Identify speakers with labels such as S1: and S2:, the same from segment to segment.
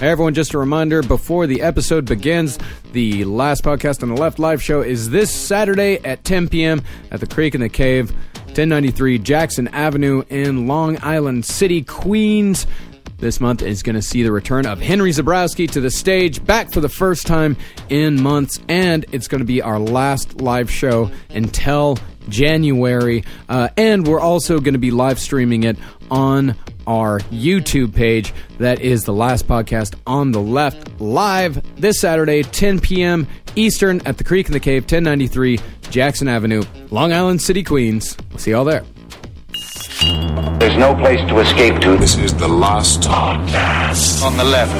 S1: Hey everyone, just a reminder before the episode begins, the last podcast on the Left live show is this Saturday at 10 p.m. at the Creek in the Cave, 1093 Jackson Avenue in Long Island City, Queens. This month is going to see the return of Henry Zebrowski to the stage, back for the first time in months, and it's going to be our last live show until January. And we're also going to be live streaming it on our YouTube page. That is the last podcast on the Left live this Saturday, 10 p.m. Eastern at the Creek in the Cave, 1093 Jackson Avenue, Long Island City, Queens. We'll see y'all there.
S2: There's no place to escape to.
S3: This is the last podcast
S2: On the Left.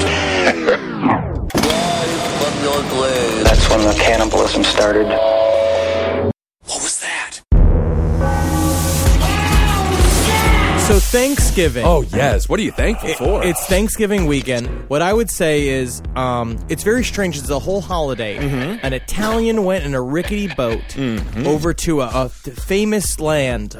S2: That's when the cannibalism started.
S3: What was that?
S4: So Thanksgiving.
S5: Oh, yes. What are you thankful for?
S4: It's Thanksgiving weekend. What I would say is it's very strange. It's a whole holiday.
S5: Mm-hmm.
S4: An Italian went in a rickety boat over to a famous land,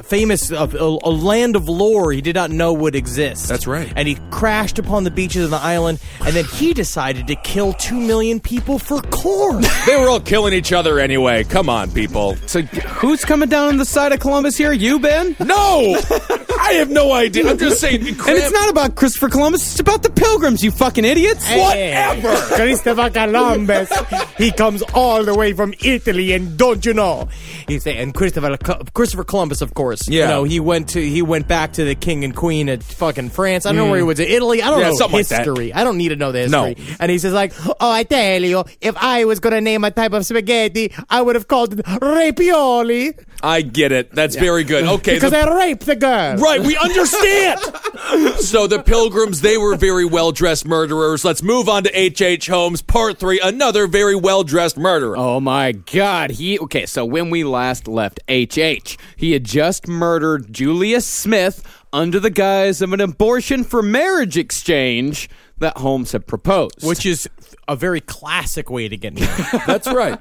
S4: a land of lore he did not know would exist.
S5: That's right.
S4: And he crashed upon the beaches of the island, and then he decided to kill 2 million people for corn.
S5: They were all killing each other anyway. Come on, people.
S1: So who's coming down on the side of Columbus here? You, Ben?
S5: No! I have no idea. I'm just saying.
S1: And it's not about Christopher Columbus, it's about the Pilgrims, you fucking idiots.
S5: Whatever.
S4: Christopher Columbus. He comes all the way from Italy, and don't you know? And Christopher Columbus, of course.
S5: Yeah.
S4: You know, he went back to the king and queen at fucking France. I don't know where he went to Italy. I don't know
S5: something
S4: history.
S5: like that.
S4: I don't need to know the history.
S5: No.
S4: And he says like, oh, I tell you, if I was gonna name a type of spaghetti, I would have called it rapioli.
S5: I get it. That's very good. Okay.
S4: Because I raped the girl.
S5: Right, we understand. So the Pilgrims, they were very well-dressed murderers. Let's move on to H.H. Holmes, Part 3, another very well-dressed murderer.
S1: Oh my God. Okay, so when we last left H.H., he had just murdered Julia Smith under the guise of an abortion for marriage exchange that Holmes had proposed.
S4: Which is a very classic way to get married.
S5: That's right.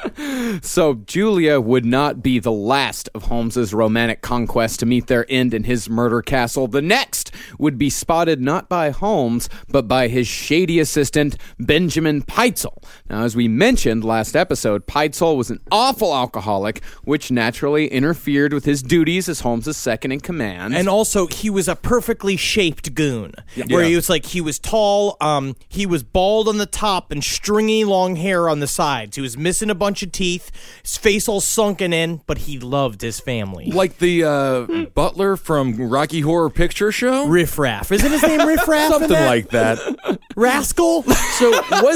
S1: So Julia would not be the last of Holmes's romantic conquests to meet their end in his murder castle. The next would be spotted not by Holmes, but by his shady assistant, Benjamin Pitezel. Now, as we mentioned last episode, Pitezel was an awful alcoholic, which naturally interfered with his duties as Holmes's second in command.
S4: And also, he was a perfectly shaped goon, where he was tall, he was bald on the top and stringy long hair on the sides. He was missing a bunch of teeth, his face all sunken in, but he loved his family.
S5: Like the butler from Rocky Horror Picture Show?
S4: Riff Raff. Isn't his name Riff Raff?
S5: Something like that.
S4: Rascal?
S5: So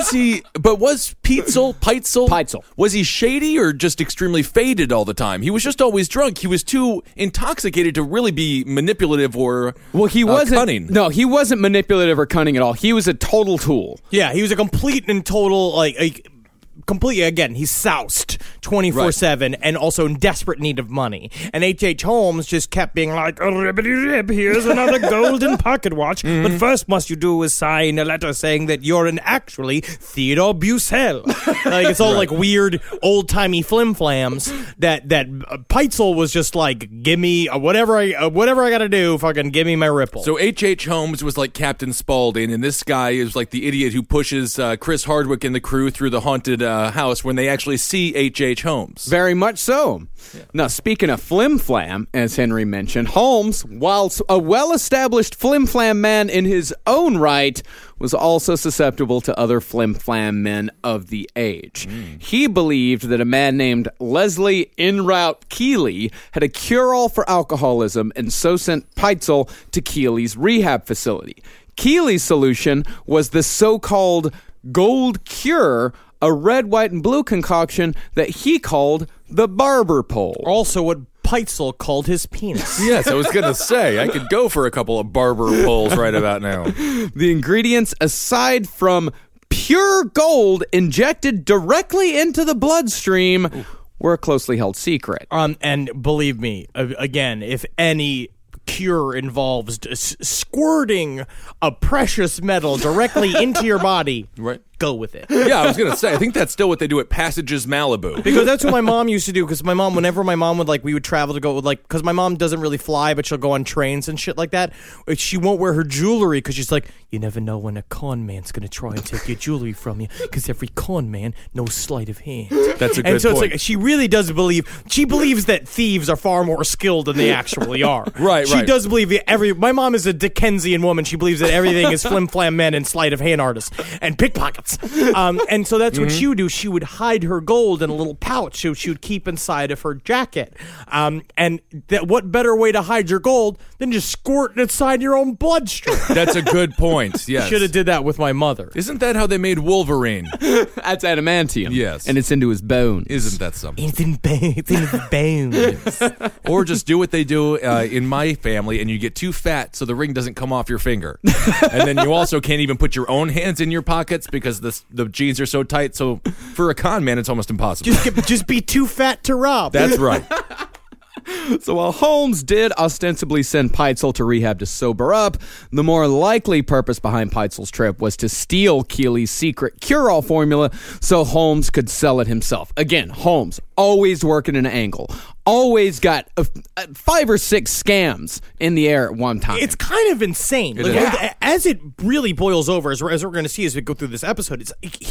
S5: was Pitezel, was he shady or just extremely faded all the time? He was just always drunk. He was too intoxicated to really be manipulative or
S1: he wasn't
S5: cunning.
S1: No, he wasn't manipulative or cunning at all. He was a total tool.
S4: Yeah, he was a complete and total, completely, again, he's soused 24/7 and also in desperate need of money. And H.H. Holmes just kept being like, oh, ribbity-rib, here's another golden pocket watch. But first must you do is sign a letter saying that you're actually Theodore Bussell. It's all like weird old-timey flim-flams that Pitezel was just like, give me whatever I gotta do, fucking give me my ripple.
S5: So H.H. Holmes was like Captain Spaulding, and this guy is like the idiot who pushes Chris Hardwick and the crew through the haunted house when they actually see H.H. Holmes.
S1: Very much so. Yeah. Now, speaking of flim-flam, as Henry mentioned, Holmes, whilst a well-established flim-flam man in his own right, was also susceptible to other flim-flam men of the age. He believed that a man named Leslie Enroute Keeley had a cure-all for alcoholism and so sent Pitezel to Keeley's rehab facility. Keeley's solution was the so-called Gold Cure, a red, white, and blue concoction that he called the barber pole.
S4: Also what Pitezel called his penis.
S5: Yes, I was going to say, I could go for a couple of barber poles right about now.
S1: The ingredients, aside from pure gold injected directly into the bloodstream, were a closely held secret.
S4: And believe me, again, if any cure involves squirting a precious metal directly into your body,
S5: Right.
S4: go with it.
S5: Yeah, I was gonna say. I think that's still what they do at Passages Malibu.
S4: Because that's what my mom used to do. Because my mom, whenever my mom would we would travel to go because my mom doesn't really fly, but she'll go on trains and shit like that. She won't wear her jewelry because she's like, you never know when a con man's gonna try and take your jewelry from you. Because every con man knows sleight of hand.
S5: That's a good
S4: and so
S5: point.
S4: It's like she really does believe. She believes that thieves are far more skilled than they actually are.
S5: Right.
S4: She does believe my mom is a Dickensian woman. She believes that everything is flim flam men and sleight of hand artists and pickpockets. And so that's what she would do. She would hide her gold in a little pouch she would keep inside of her jacket. And what better way to hide your gold than just squirt it inside your own bloodstream?
S5: That's a good point. Yes.
S4: Should have did that with my mother.
S5: Isn't that how they made Wolverine?
S1: That's adamantium.
S5: Yes.
S1: And it's into his bone.
S5: Isn't that something?
S4: It's in his bones.
S5: Or just do what they do in my family, and you get too fat so the ring doesn't come off your finger. And then you also can't even put your own hands in your pockets because the jeans are so tight. So for a con man, it's almost impossible.
S4: Just be too fat to rob.
S5: That's right.
S1: So while Holmes did ostensibly send Peitzel to rehab to sober up, the more likely purpose behind Peitzel's trip was to steal Keeley's secret cure-all formula so Holmes could sell it himself. Again, Holmes, always working an angle. Always got 5 or 6 scams in the air at one time.
S4: It's kind of insane.
S5: It is.
S4: As it really boils over, as we're going to see as we go through this episode,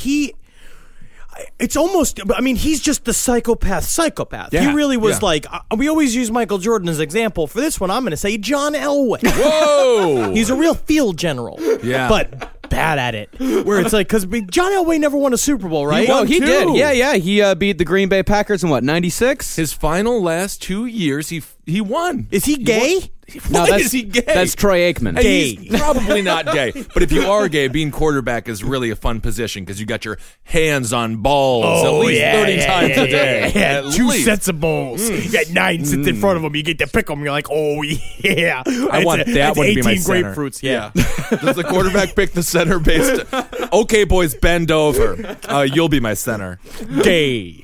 S4: it's almost, I mean, he's just the psychopath.
S5: Yeah,
S4: He really was
S5: yeah.
S4: we always use Michael Jordan as an example. For this one, I'm going to say John Elway.
S5: Whoa!
S4: He's a real field general.
S5: Yeah.
S4: But bad at it. Where it's like, because John Elway never won a Super Bowl, right?
S1: Oh, he
S5: too.
S1: did. Yeah. He beat the Green Bay Packers in, 96?
S5: His final last 2 years, he won.
S4: Is he gay?
S1: No,
S5: Why
S1: that's,
S5: is he gay?
S1: That's Troy Aikman.
S5: And
S4: Gay.
S5: he's probably not gay. But if you are gay, being quarterback is really a fun position because you got your hands on balls at least 30 times a day.
S4: Yeah,
S5: At
S4: 2
S5: least.
S4: sets of balls. You got 9 sits in front of them. You get to pick them. You're like, oh, yeah.
S5: I want that one to be my center.
S4: grapefruits. Yeah.
S5: Does the quarterback pick the center based? Okay, boys, bend over. You'll be my center.
S4: Gay.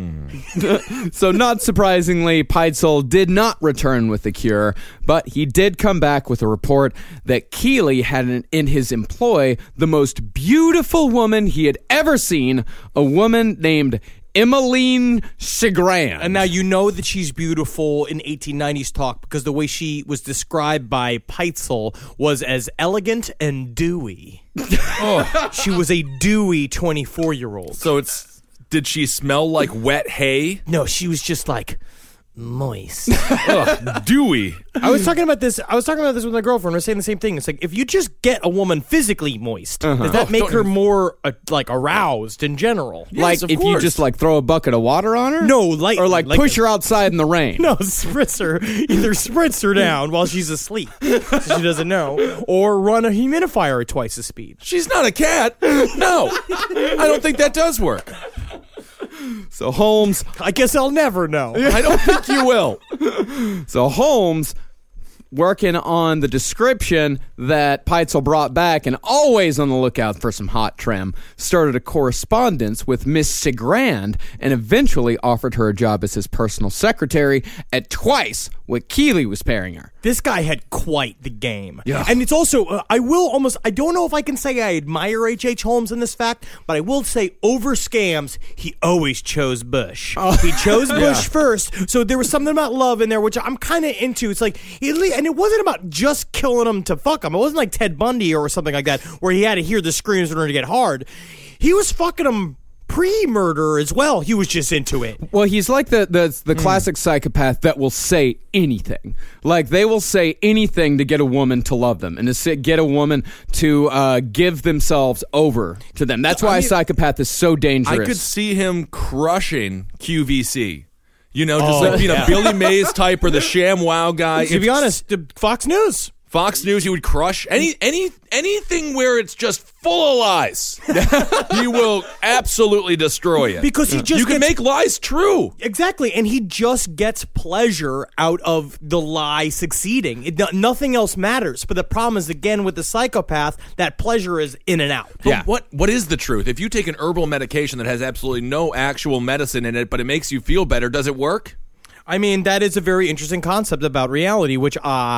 S1: So not surprisingly, Peitzel did not return with the cure, but he did come back with a report that Keeley had in his employ the most beautiful woman he had ever seen, a woman named Emmeline Cigrand.
S4: And now you know that she's beautiful in 1890s talk because the way she was described by Peitzel was as elegant and dewy. She was a dewy 24-year-old.
S5: So did she smell like wet hay?
S4: No, she was just like moist.
S5: Ugh, dewy.
S4: I was talking about this with my girlfriend. We're saying the same thing. It's like, if you just get a woman physically moist, does that make her more aroused in general?
S1: Like
S5: of
S1: if you
S5: course.
S1: just throw a bucket of water on her?
S4: No, like
S1: Or push her outside in the rain?
S4: No, spritz her down while she's asleep, so she doesn't know, or run a humidifier at twice the speed.
S5: She's not a cat. No. I don't think that does work.
S1: So Holmes...
S4: I guess I'll never know.
S5: I don't think you will.
S1: So Holmes, working on the description that Peitzel brought back and always on the lookout for some hot trim, started a correspondence with Miss Cigrand and eventually offered her a job as his personal secretary at twice what Keeley was paying her.
S4: This guy had quite the game.
S5: Yeah.
S4: And it's also, I don't know if I can say I admire H.H. Holmes in this fact, but I will say over scams, he always chose Bush. He chose Bush first, so there was something about love in there, which I'm kind of into. It's like, and it wasn't about just killing him to fuck him. It wasn't like Ted Bundy or something like that, where he had to hear the screams in order to get hard. He was fucking him pre-murder as well. He was just into it.
S1: Well, he's like the classic psychopath that will say anything. Like, they will say anything to get a woman to love them and to get a woman to give themselves over to them. That's why a psychopath is so dangerous.
S5: I could see him crushing QVC. You know, just like being a Billy Mays type or the ShamWow guy.
S4: To be honest, Fox News.
S5: Fox News, he would crush anything where it's just full of lies. He will absolutely destroy it.
S4: Because he just
S5: you can make lies true.
S4: Exactly, and he just gets pleasure out of the lie succeeding. Nothing else matters. But the problem is, again, with the psychopath, that pleasure is in and out.
S5: But what is the truth? If you take an herbal medication that has absolutely no actual medicine in it, but it makes you feel better, does it work?
S4: I mean, that is a very interesting concept about reality, which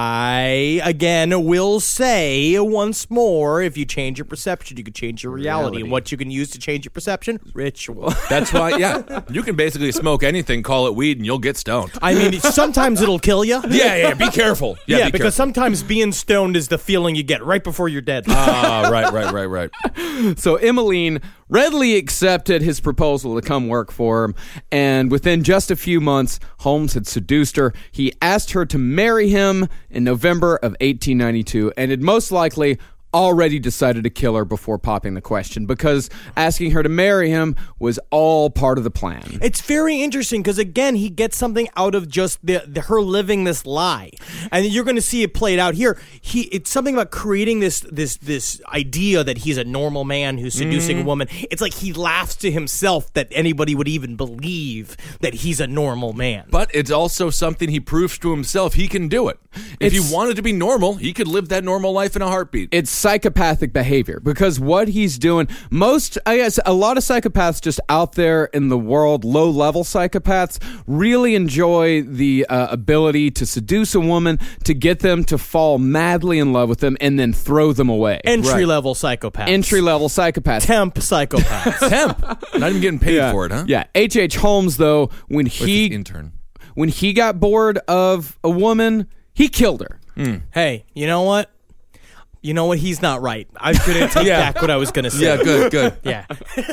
S4: I, again, will say once more, if you change your perception, you can change your reality. And what you can use to change your perception? Ritual.
S5: That's why, you can basically smoke anything, call it weed, and you'll get stoned.
S4: I mean, sometimes it'll kill you.
S5: Yeah, be careful.
S4: Yeah,
S5: be
S4: because
S5: careful.
S4: sometimes being stoned is the feeling you get right before you're dead.
S5: Right.
S1: So Emmeline readily accepted his proposal to come work for him, and within just a few months, Holmes had seduced her. He asked her to marry him in November of 1892, and had most likely already decided to kill her before popping the question, because asking her to marry him was all part of the plan.
S4: It's very interesting because, again, he gets something out of just her living this lie, and you're going to see it played out here. It's something about creating this idea that he's a normal man who's seducing a woman. It's like he laughs to himself that anybody would even believe that he's a normal man.
S5: But it's also something he proves to himself he can do it. If he wanted to be normal, he could live that normal life in a heartbeat.
S1: It's psychopathic behavior, because what he's doing, a lot of psychopaths just out there in the world, low-level psychopaths, really enjoy the ability to seduce a woman, to get them to fall madly in love with them, and then throw them away.
S4: Entry-level psychopaths.
S1: Entry-level psychopaths.
S4: Temp psychopaths.
S5: Temp. Not even getting paid for it, huh?
S1: Yeah. H.H. Holmes, though, when
S5: With his intern.
S1: when he got bored of a woman, he killed her.
S4: Hey, you know what? He's not right. I couldn't take back what I was going to say.
S5: Yeah, good.
S4: Yeah.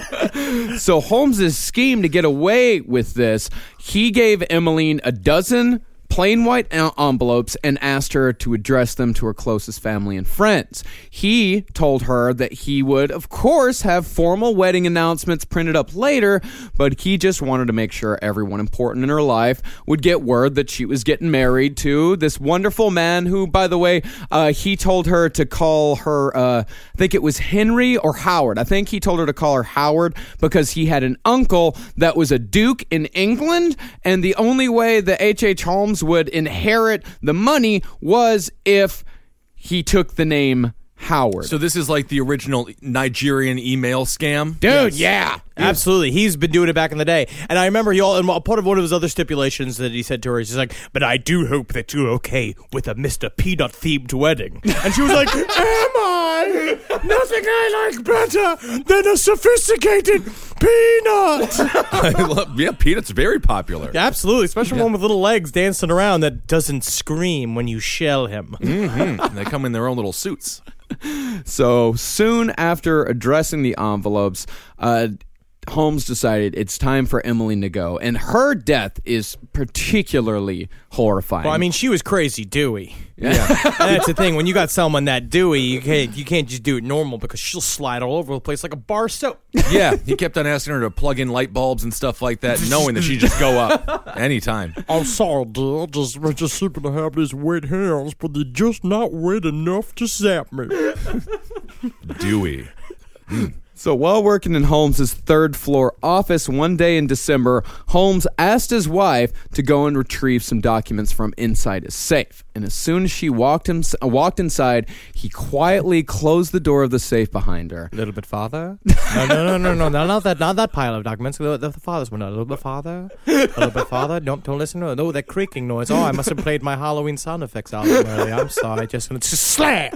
S1: So Holmes's scheme to get away with this, he gave Emmeline a dozen plain white envelopes and asked her to address them to her closest family and friends. He told her that he would, of course, have formal wedding announcements printed up later, but he just wanted to make sure everyone important in her life would get word that she was getting married to this wonderful man who, by the way, he told her to call her, I think it was Henry or Howard. I think he told her to call her Howard because he had an uncle that was a duke in England, and the only way that H.H. Holmes would inherit the money was if he took the name Howard.
S5: So this is like the original Nigerian email scam?
S1: Dude, yeah.
S4: Absolutely. He's been doing it back in the day. And I remember and part of one of his other stipulations that he said to her, he's like, but I do hope that you're okay with a Mr. Peanut-themed wedding. And she was like, am I? Nothing I like better than a sophisticated peanut.
S5: Peanut's very popular.
S4: Absolutely, especially one with little legs dancing around that doesn't scream when you shell him.
S5: Mm-hmm. They come in their own little suits.
S1: So soon after addressing the envelopes, Holmes decided it's time for Emmeline to go, and her death is particularly horrifying.
S4: Well, I mean, she was crazy dewy. Yeah. That's the thing. When you got someone that dewy, you can't just do it normal because she'll slide all over the place like a bar of soap.
S5: Yeah, he kept on asking her to plug in light bulbs and stuff like that, knowing that she'd just go up anytime.
S4: I'm sorry, dear. I just happen to have these wet hands, but they're just not wet enough to zap me.
S5: Dewy.
S1: So while working in Holmes's third-floor office one day in December, Holmes asked his wife to go and retrieve some documents from inside his safe. And as soon as she walked inside, he quietly closed the door of the safe behind her.
S4: A little bit farther? No, not that pile of documents. The farthest one. A little bit farther. A little bit farther. Don't listen to it. No, that creaking noise. Oh, I must have played my Halloween sound effects album earlier. I'm sorry. Just slam.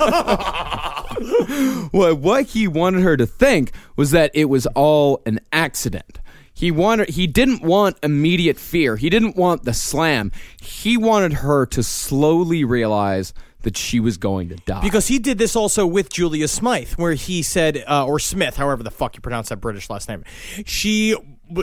S1: Well, what he wanted her to think was that it was all an accident. He didn't want immediate fear. He didn't want the slam. He wanted her to slowly realize that she was going to die.
S4: Because he did this also with Julia Smythe, where he said, or Smith, however the fuck you pronounce that British last name. He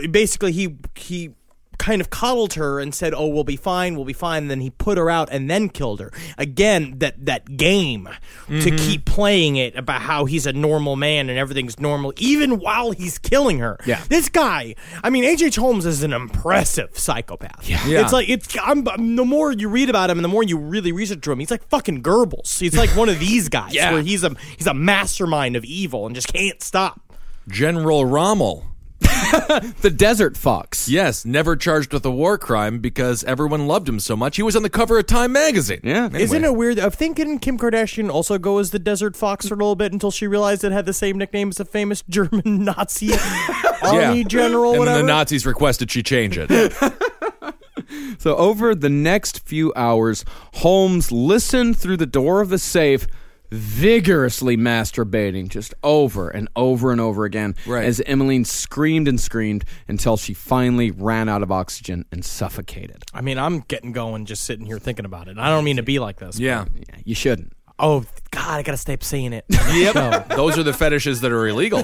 S4: kind of coddled her and said, oh, we'll be fine. And then he put her out and then killed her. Again, that game to keep playing it about how he's a normal man and everything's normal, even while he's killing her.
S1: Yeah.
S4: This guy, I mean, H.H. Holmes is an impressive psychopath.
S1: Yeah.
S4: It's like, the more you read about him and the more you really research him, he's like fucking Goebbels. He's like one of these guys where he's a mastermind of evil and just can't stop.
S5: General Rommel.
S1: The Desert Fox.
S5: Yes, never charged with a war crime because everyone loved him so much. He was on the cover of Time magazine.
S1: Yeah.
S5: Anyway.
S4: Isn't it weird? I'm thinking Kim Kardashian also go as the Desert Fox for a little bit until she realized it had the same nickname as a famous German Nazi army general,
S5: and
S4: whatever.
S5: then the Nazis requested she change it.
S1: So over the next few hours, Holmes listened through the door of the safe, vigorously masturbating just over and over and over again as Emmeline screamed and screamed until she finally ran out of oxygen and suffocated.
S4: I mean, I'm getting going just sitting here thinking about it. I don't mean to be like this.
S5: Yeah.
S1: You shouldn't.
S4: Oh, God, I got to stop saying it.
S5: Yep. Those are the fetishes that are illegal.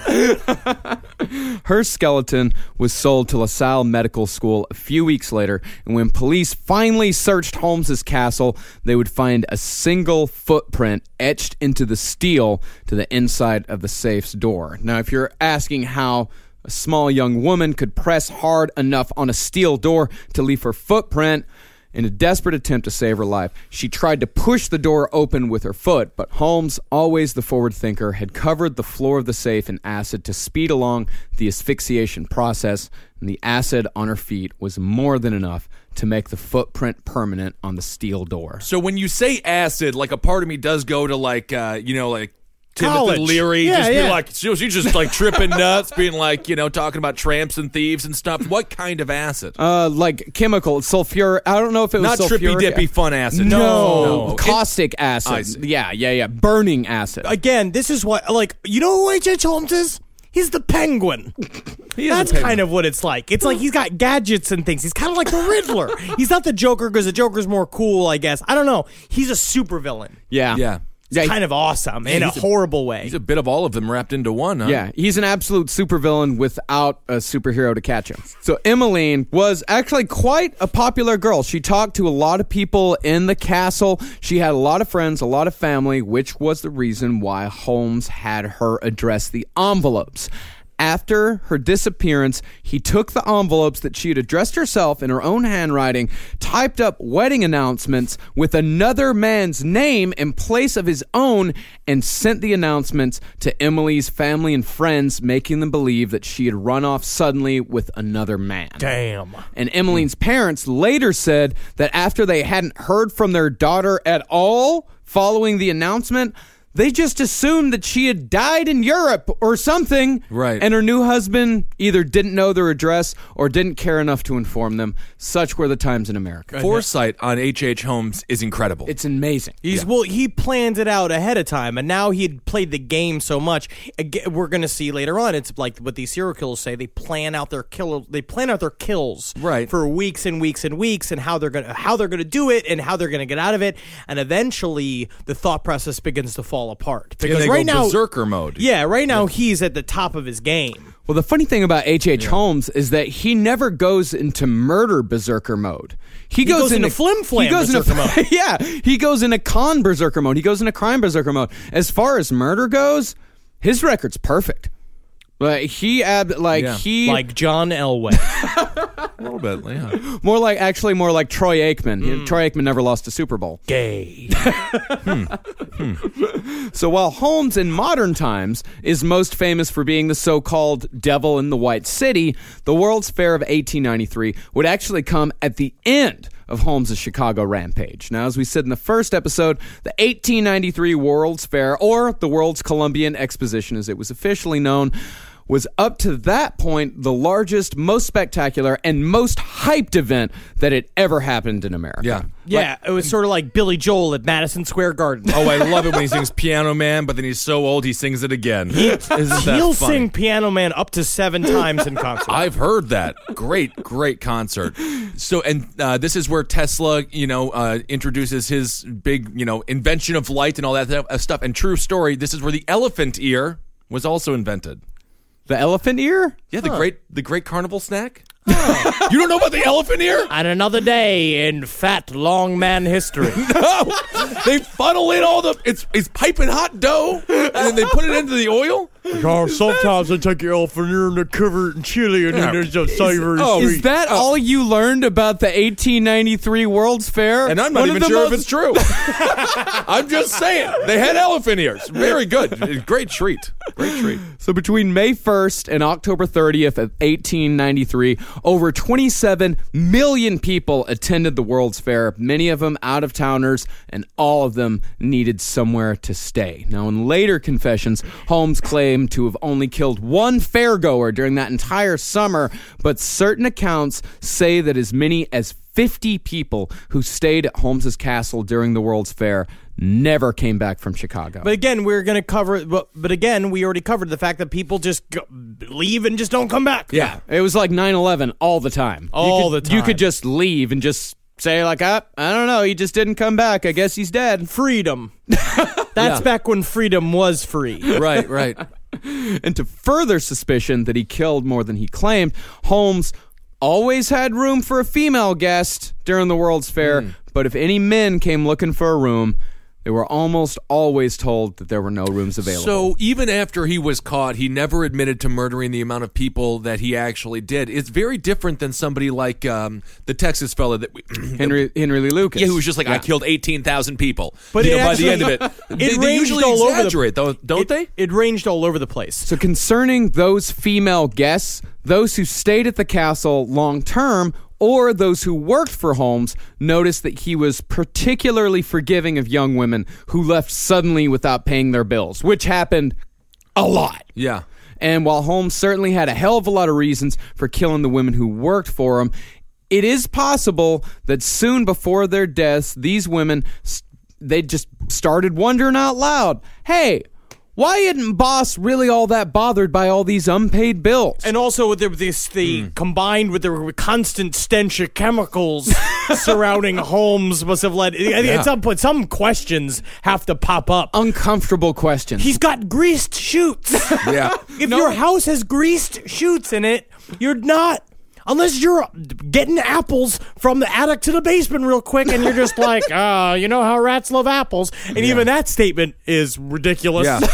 S1: Her skeleton was sold to LaSalle Medical School a few weeks later, and when police finally searched Holmes's castle, they would find a single footprint etched into the steel to the inside of the safe's door. Now, if you're asking how a small young woman could press hard enough on a steel door to leave her footprint, in a desperate attempt to save her life, she tried to push the door open with her foot, but Holmes, always the forward thinker, had covered the floor of the safe in acid to speed along the asphyxiation process, and the acid on her feet was more than enough to make the footprint permanent on the steel door.
S5: So when you say acid, like a part of me does go to like Timothy Leary, be like, she's just like tripping nuts, being like, talking about tramps and thieves and stuff. What kind of acid?
S1: Like chemical, sulfur. I don't know if it was
S5: not trippy dippy fun acid.
S1: No. Caustic acid. Yeah. Burning acid.
S4: Again, this is what, you know who H.H. Holmes is? He's the Penguin. That's kind of what it's like. It's like he's got gadgets and things. He's kind of like the Riddler. He's not the Joker because the Joker's more cool, I guess. I don't know. He's a supervillain.
S1: Yeah.
S4: It's kind of awesome in a horrible way.
S5: He's a bit of all of them wrapped into one, huh?
S1: Yeah, he's an absolute supervillain without a superhero to catch him. So Emmeline was actually quite a popular girl. She talked to a lot of people in the castle. She had a lot of friends, a lot of family, which was the reason why Holmes had her address the envelopes. After her disappearance, he took the envelopes that she had addressed herself in her own handwriting, typed up wedding announcements with another man's name in place of his own, and sent the announcements to Emily's family and friends, making them believe that she had run off suddenly with another man.
S4: Damn.
S1: And Emmeline's parents later said that after they hadn't heard from their daughter at all following the announcement, they just assumed that she had died in Europe or something.
S5: Right.
S1: And her new husband either didn't know their address or didn't care enough to inform them. Such were the times in America.
S5: Foresight on H.H. Holmes is incredible.
S1: It's amazing.
S4: Well, he planned it out ahead of time, and now he'd played the game so much. Again, we're going to see later on. It's like what these serial killers say. They plan out their kills for weeks and weeks and weeks, and how they're going to do it and how they're going to get out of it. And eventually, the thought process begins to fall apart because
S5: they go berserker mode.
S4: Yeah, right now he's at the top of his game.
S1: Well, the funny thing about H.H. Holmes is that he never goes into murder berserker mode. He goes into
S4: flim-flam berserker mode.
S1: Yeah, he goes into con berserker mode. He goes into crime berserker mode. As far as murder goes, his record's perfect. Like
S4: like John Elway.
S5: A little bit, yeah.
S1: More like Troy Aikman. Troy Aikman never lost a Super Bowl.
S4: Gay.
S1: So while Holmes in modern times is most famous for being the so-called Devil in the White City, the World's Fair of 1893 would actually come at the end of Holmes' Chicago rampage. Now, as we said in the first episode, the 1893 World's Fair, or the World's Columbian Exposition as it was officially known, was up to that point the largest, most spectacular, and most hyped event that had ever happened in America.
S4: Yeah, it was sort of like Billy Joel at Madison Square Garden.
S5: Oh, I love it when he sings Piano Man, but then he's so old he sings it again.
S4: He'll sing Piano Man up to 7 times in concert.
S5: I've heard that. Great concert. So, and this is where Tesla, introduces his big, invention of light and all that stuff. And true story, this is where the elephant ear was also invented.
S1: The elephant ear?
S5: Yeah, the great carnival snack. You don't know about the elephant ear?
S4: And another day in fat long man history.
S5: No, they funnel in all the it's piping hot dough, and then they put it into the oil.
S4: Sometimes they take your elephant ear and they cover it in chili, and then there's a savory.
S1: Is that all you learned about the 1893 World's Fair?
S5: And I'm not even sure if it's true. I'm just saying they had elephant ears. Very good, great treat.
S1: So between May 1st and October 30th of 1893, over 27 million people attended the World's Fair, many of them out-of-towners, and all of them needed somewhere to stay. Now, in later confessions, Holmes claimed to have only killed one fairgoer during that entire summer, but certain accounts say that as many as 50 people who stayed at Holmes's castle during the World's Fair never came back from Chicago.
S4: But again, we're going to cover. But again, we already covered the fact that people just leave and just don't come back.
S1: Yeah, it was like 9/11 all the time.
S4: The time.
S1: You could just leave and just say like, I don't know, he just didn't come back. I guess he's dead.
S4: Freedom. That's back when freedom was free.
S5: Right.
S1: And to further suspicion that he killed more than he claimed, Holmes always had room for a female guest during the World's Fair, but if any men came looking for a room, they were almost always told that there were no rooms available.
S5: So even after he was caught, he never admitted to murdering the amount of people that he actually did. It's very different than somebody like the Texas fella that
S1: Henry Lee Lucas.
S5: Yeah, who was just like, I killed 18,000 people.
S4: But
S5: by the end of it, they usually exaggerate, don't they?
S4: It ranged all over the place.
S1: So concerning those female guests, those who stayed at the castle long term or those who worked for Holmes noticed that he was particularly forgiving of young women who left suddenly without paying their bills, which happened a lot.
S5: Yeah.
S1: And while Holmes certainly had a hell of a lot of reasons for killing the women who worked for him, it is possible that soon before their deaths, these women, they just started wondering out loud, hey, why isn't Boss really all that bothered by all these unpaid bills?
S4: And also, combined with the constant stench of chemicals surrounding Holmes must have led. At some point, some questions have to pop up.
S1: Uncomfortable questions.
S4: He's got greased chutes.
S5: Yeah.
S4: If your house has greased chutes in it, you're not. Unless you're getting apples from the attic to the basement real quick and you're just like, you know how rats love apples. And even that statement is ridiculous.
S5: Yeah.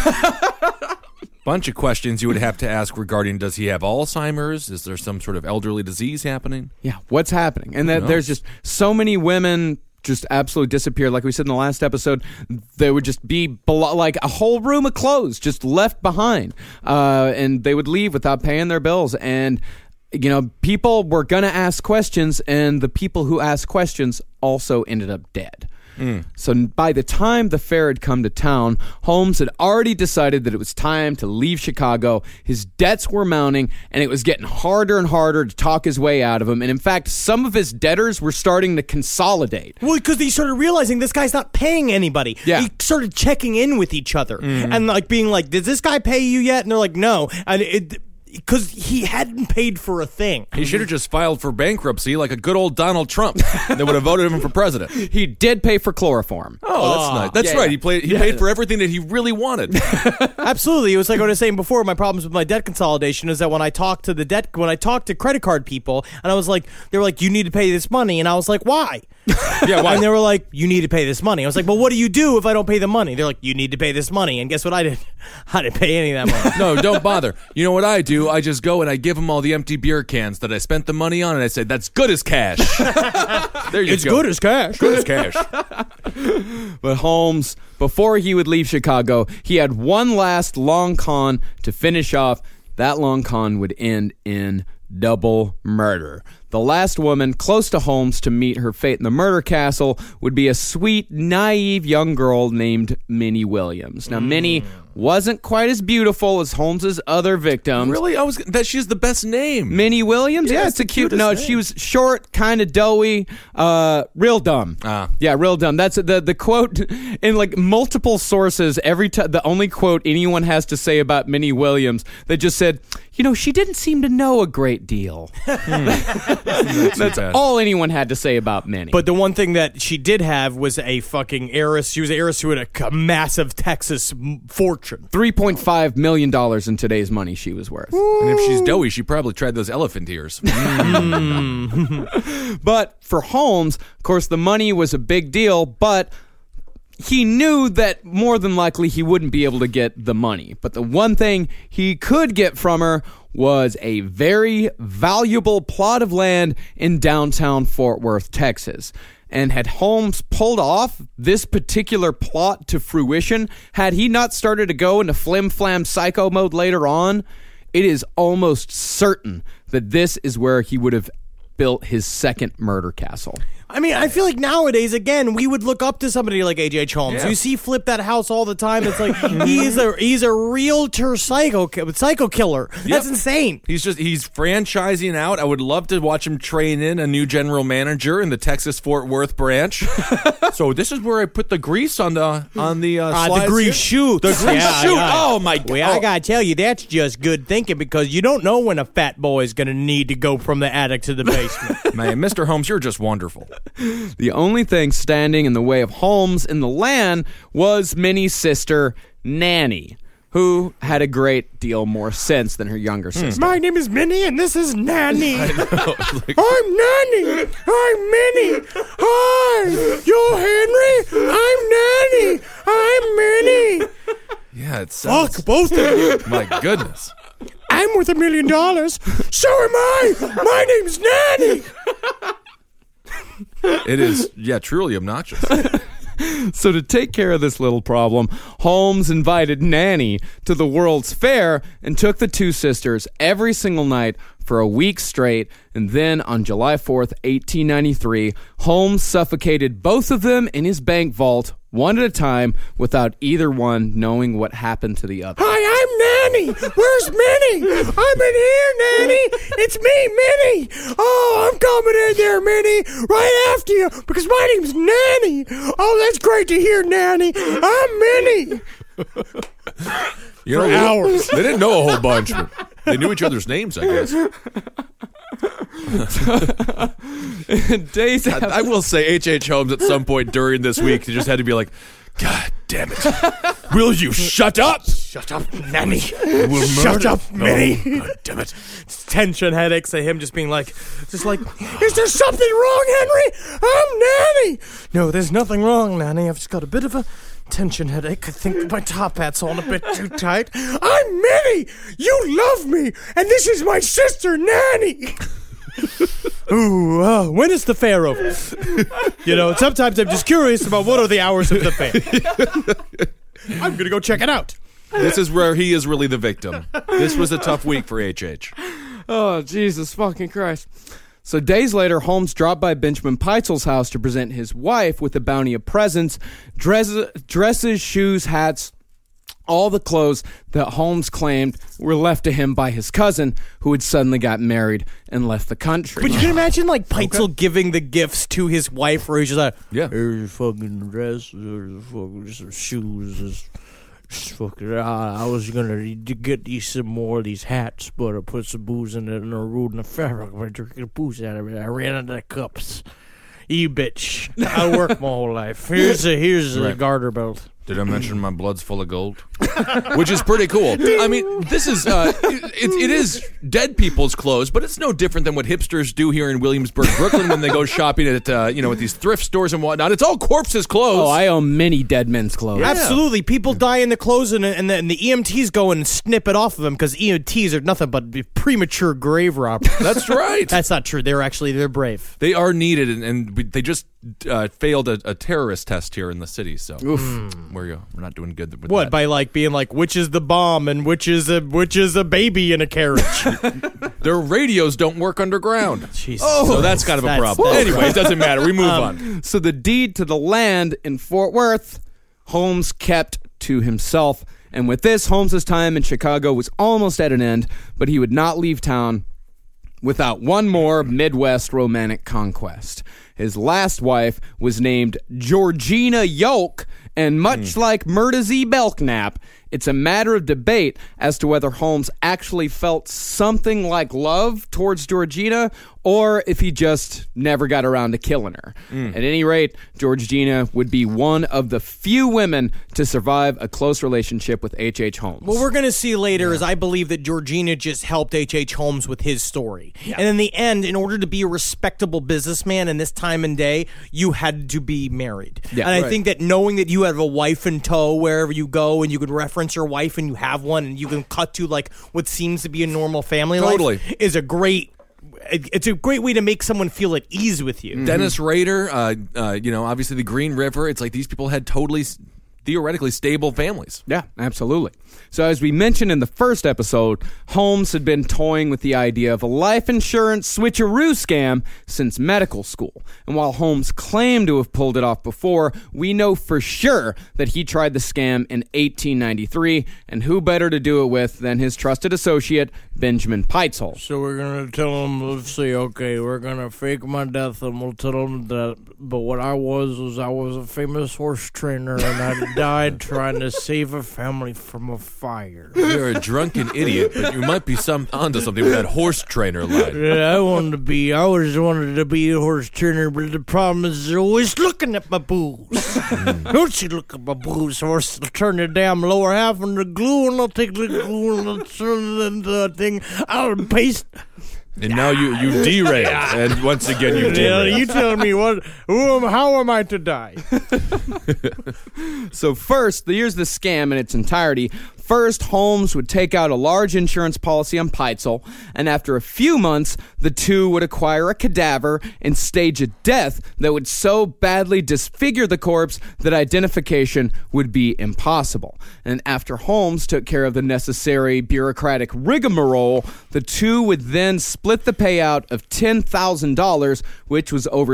S5: Bunch of questions you would have to ask regarding, does he have Alzheimer's? Is there some sort of elderly disease happening?
S1: Yeah, what's happening? And that there's just so many women just absolutely disappeared. Like we said in the last episode, they would just be like a whole room of clothes just left behind. And they would leave without paying their bills. And you know, people were going to ask questions, and the people who asked questions also ended up dead. So by the time the fair had come to town, Holmes had already decided that it was time to leave Chicago. His debts were mounting, and it was getting harder and harder to talk his way out of them. And in fact, some of his debtors were starting to consolidate.
S4: Well, because he started realizing this guy's not paying anybody.
S1: Yeah.
S4: He started checking in with each other and like being like, did this guy pay you yet? And they're like, no. And because he hadn't paid for a thing.
S5: He should have just filed for bankruptcy like a good old Donald Trump. They would have voted him for president.
S1: He did pay for chloroform.
S5: Oh, that's nice. That's right. He paid for everything that he really wanted.
S4: Absolutely. It was like I was saying before, my problems with my debt consolidation is that when I talked to credit card people, and I was like, they were like, you need to pay this money. And I was like, why?
S5: Yeah, why?
S4: And they were like, you need to pay this money. I was like, well, what do you do if I don't pay the money? They're like, you need to pay this money. And guess what I did? I didn't pay any of that money.
S5: No, don't bother. You know what I do? I just go and I give them all the empty beer cans that I spent the money on, and I say, that's good as cash. There you
S4: It's
S5: go.
S4: good as cash.
S5: Good as cash.
S1: But Holmes, before he would leave Chicago, he had one last long con to finish off. That long con would end in double murder. The last woman close to Holmes to meet her fate in the murder castle would be a sweet, naive young girl named Minnie Williams. Now, Minnie wasn't quite as beautiful as Holmes's other victims.
S5: Really? She's the best name.
S1: Minnie Williams? Yeah, it's a cute. No, she was short, kind of doughy, real dumb. Yeah, real dumb. That's the quote in like multiple sources. Every time, the only quote anyone has to say about Minnie Williams, they just said, you know, she didn't seem to know a great deal. That's all anyone had to say about Minnie.
S4: But the one thing that she did have was a fucking heiress. She was an heiress who had a massive Texas fortune.
S1: $3.5 million in today's money she was worth.
S5: And if she's doughy, she probably tried those elephant ears.
S1: But for Holmes, of course, the money was a big deal, but he knew that more than likely he wouldn't be able to get the money. But the one thing he could get from her was a very valuable plot of land in downtown Fort Worth, Texas. And had Holmes pulled off this particular plot to fruition, had he not started to go into flim-flam psycho mode later on, it is almost certain that this is where he would have built his second murder castle.
S4: I mean, I feel like nowadays, again, we would look up to somebody like H.H. Holmes.
S5: Yeah.
S4: You see flip that house all the time. It's like he's a realtor psycho killer. That's insane.
S5: He's franchising out. I would love to watch him train in a new general manager in the Texas Fort Worth branch. So this is where I put the grease on the slides
S4: The grease
S5: here.
S4: shoot.
S5: The grease shoot. Oh my god.
S4: Well, I gotta tell you, that's just good thinking because you don't know when a fat boy is gonna need to go from the attic to the basement.
S5: Man, Mr. Holmes, you're just wonderful.
S1: The only thing standing in the way of Holmes in the land was Minnie's sister, Nanny, who had a great deal more sense than her younger sister.
S4: My name is Minnie, and this is Nanny.
S5: Like,
S4: I'm Nanny. I'm Minnie. Hi, you're Henry. I'm Nanny. I'm Minnie.
S5: yeah, it sounds.
S4: Fuck both of you.
S5: My goodness.
S4: I'm worth $1 million. So am I. My name's Nanny.
S5: It is, truly obnoxious.
S1: So to take care of this little problem, Holmes invited Nanny to the World's Fair and took the two sisters every single night for a week straight, and then on July 4th, 1893, Holmes suffocated both of them in his bank vault, one at a time, without either one knowing what happened to the other.
S4: Hi, I'm Nanny. Where's Minnie? I'm in here, Nanny. It's me, Minnie. Oh, I'm coming in there, Minnie, right after you, because my name's Nanny. Oh, that's great to hear, Nanny. I'm Minnie.
S5: You know,
S4: hours.
S5: They didn't know a whole bunch, but they knew each other's names, I guess.
S1: Days after,
S5: I will say H.H. Holmes at some point during this week, he just had to be like, God damn it. Will you shut up?
S4: Shut up, Nanny. Shut up, Minnie.
S5: Oh, God damn it.
S4: Tension headaches of him just being like, is there something wrong, Henry? I'm Nanny. No, there's nothing wrong, Nanny. I've just got a bit of a tension headache. I think my top hat's on a bit too tight. I'm Minnie. You love me. And this is my sister, Nanny. Ooh, when is the fair over? You know, sometimes I'm just curious about what are the hours of the fair. I'm going to go check it out.
S5: This is where he is really the victim. This was a tough week for H.H.
S1: oh, Jesus fucking Christ. So days later, Holmes dropped by Benjamin Peitzel's house to present his wife with a bounty of presents, dresses, shoes, hats, all the clothes that Holmes claimed were left to him by his cousin, who had suddenly got married and left the country.
S4: But you can imagine, like, Peitzel giving the gifts to his wife, where he's just like,
S5: Yeah.
S4: here's your fucking dress, here's your fucking some shoes, just fucking, I was gonna get these some more of these hats, but I put some booze in it and I ruined the fabric. I drank the booze out of it. I ran out of the cups. You bitch. I worked my whole life. Here's a
S5: Right.
S4: garter belt.
S5: Did I mention my blood's full of gold? Which is pretty cool. I mean, this is, it is dead people's clothes, but it's no different than what hipsters do here in Williamsburg, Brooklyn, when they go shopping at, at these thrift stores and whatnot. It's all corpses' clothes.
S1: Oh, I own many dead men's clothes.
S4: Absolutely. People die in the clothes, and the EMTs go and snip it off of them because EMTs are nothing but premature grave robbers.
S5: That's right.
S4: That's not true. They're brave.
S5: They are needed, and they just failed a terrorist test here in the city, so we're not doing good with
S4: What,
S5: that.
S4: by like being like, which is the bomb and which is a baby in a carriage?
S5: Their radios don't work underground.
S4: Jesus.
S5: So that's kind of a problem. Anyway, it doesn't matter. We move on.
S1: So the deed to the land in Fort Worth, Holmes kept to himself. And with this, Holmes's time in Chicago was almost at an end, but he would not leave town without one more Midwest romantic conquest. His last wife was named Georgina Yoke, and much like Murda Z. Belknap, it's a matter of debate as to whether Holmes actually felt something like love towards Georgina or if he just never got around to killing her. At any rate, Georgina would be one of the few women to survive a close relationship with H.H. Holmes.
S4: What we're going to see later is I believe that Georgina just helped H.H. Holmes with his story. And in the end, in order to be a respectable businessman in this time and day, you had to be married.
S1: Yeah,
S4: and I
S1: right.
S4: think that knowing that you have a wife in tow wherever you go and you can reference your wife and you have one and you can cut to like what seems to be a normal family
S5: Totally.
S4: life is a great... It's a great way to make someone feel at ease with you.
S5: Dennis Rader, obviously the Green River. It's like these people had totally theoretically stable families.
S1: Yeah, absolutely. So as we mentioned in the first episode, Holmes had been toying with the idea of a life insurance switcheroo scam since medical school. And while Holmes claimed to have pulled it off before, we know for sure that he tried the scam in 1893, and who better to do it with than his trusted associate, Benjamin Pitezel.
S4: So we're going to tell them, let's see, okay, we're going to fake my death and we'll tell them that, but what I was a famous horse trainer and I died trying to save a family from a fire.
S5: You're a drunken idiot, but you might be onto something with that horse trainer line.
S4: Yeah, I always wanted to be a horse trainer, but the problem is they're always looking at my boobs. Don't you look at my boobs, horse. I'll turn the damn lower half into glue, and I'll take the glue and I'll turn it into a thing. I'll paste.
S5: And now you derailed, and once again you derailed.
S4: Yeah, you tell me how am I to die?
S1: So first, here's the scam in its entirety. First, Holmes would take out a large insurance policy on Pitezel, and after a few months, the two would acquire a cadaver and stage a death that would so badly disfigure the corpse that identification would be impossible. And after Holmes took care of the necessary bureaucratic rigmarole, the two would then split the payout of $10,000, which was over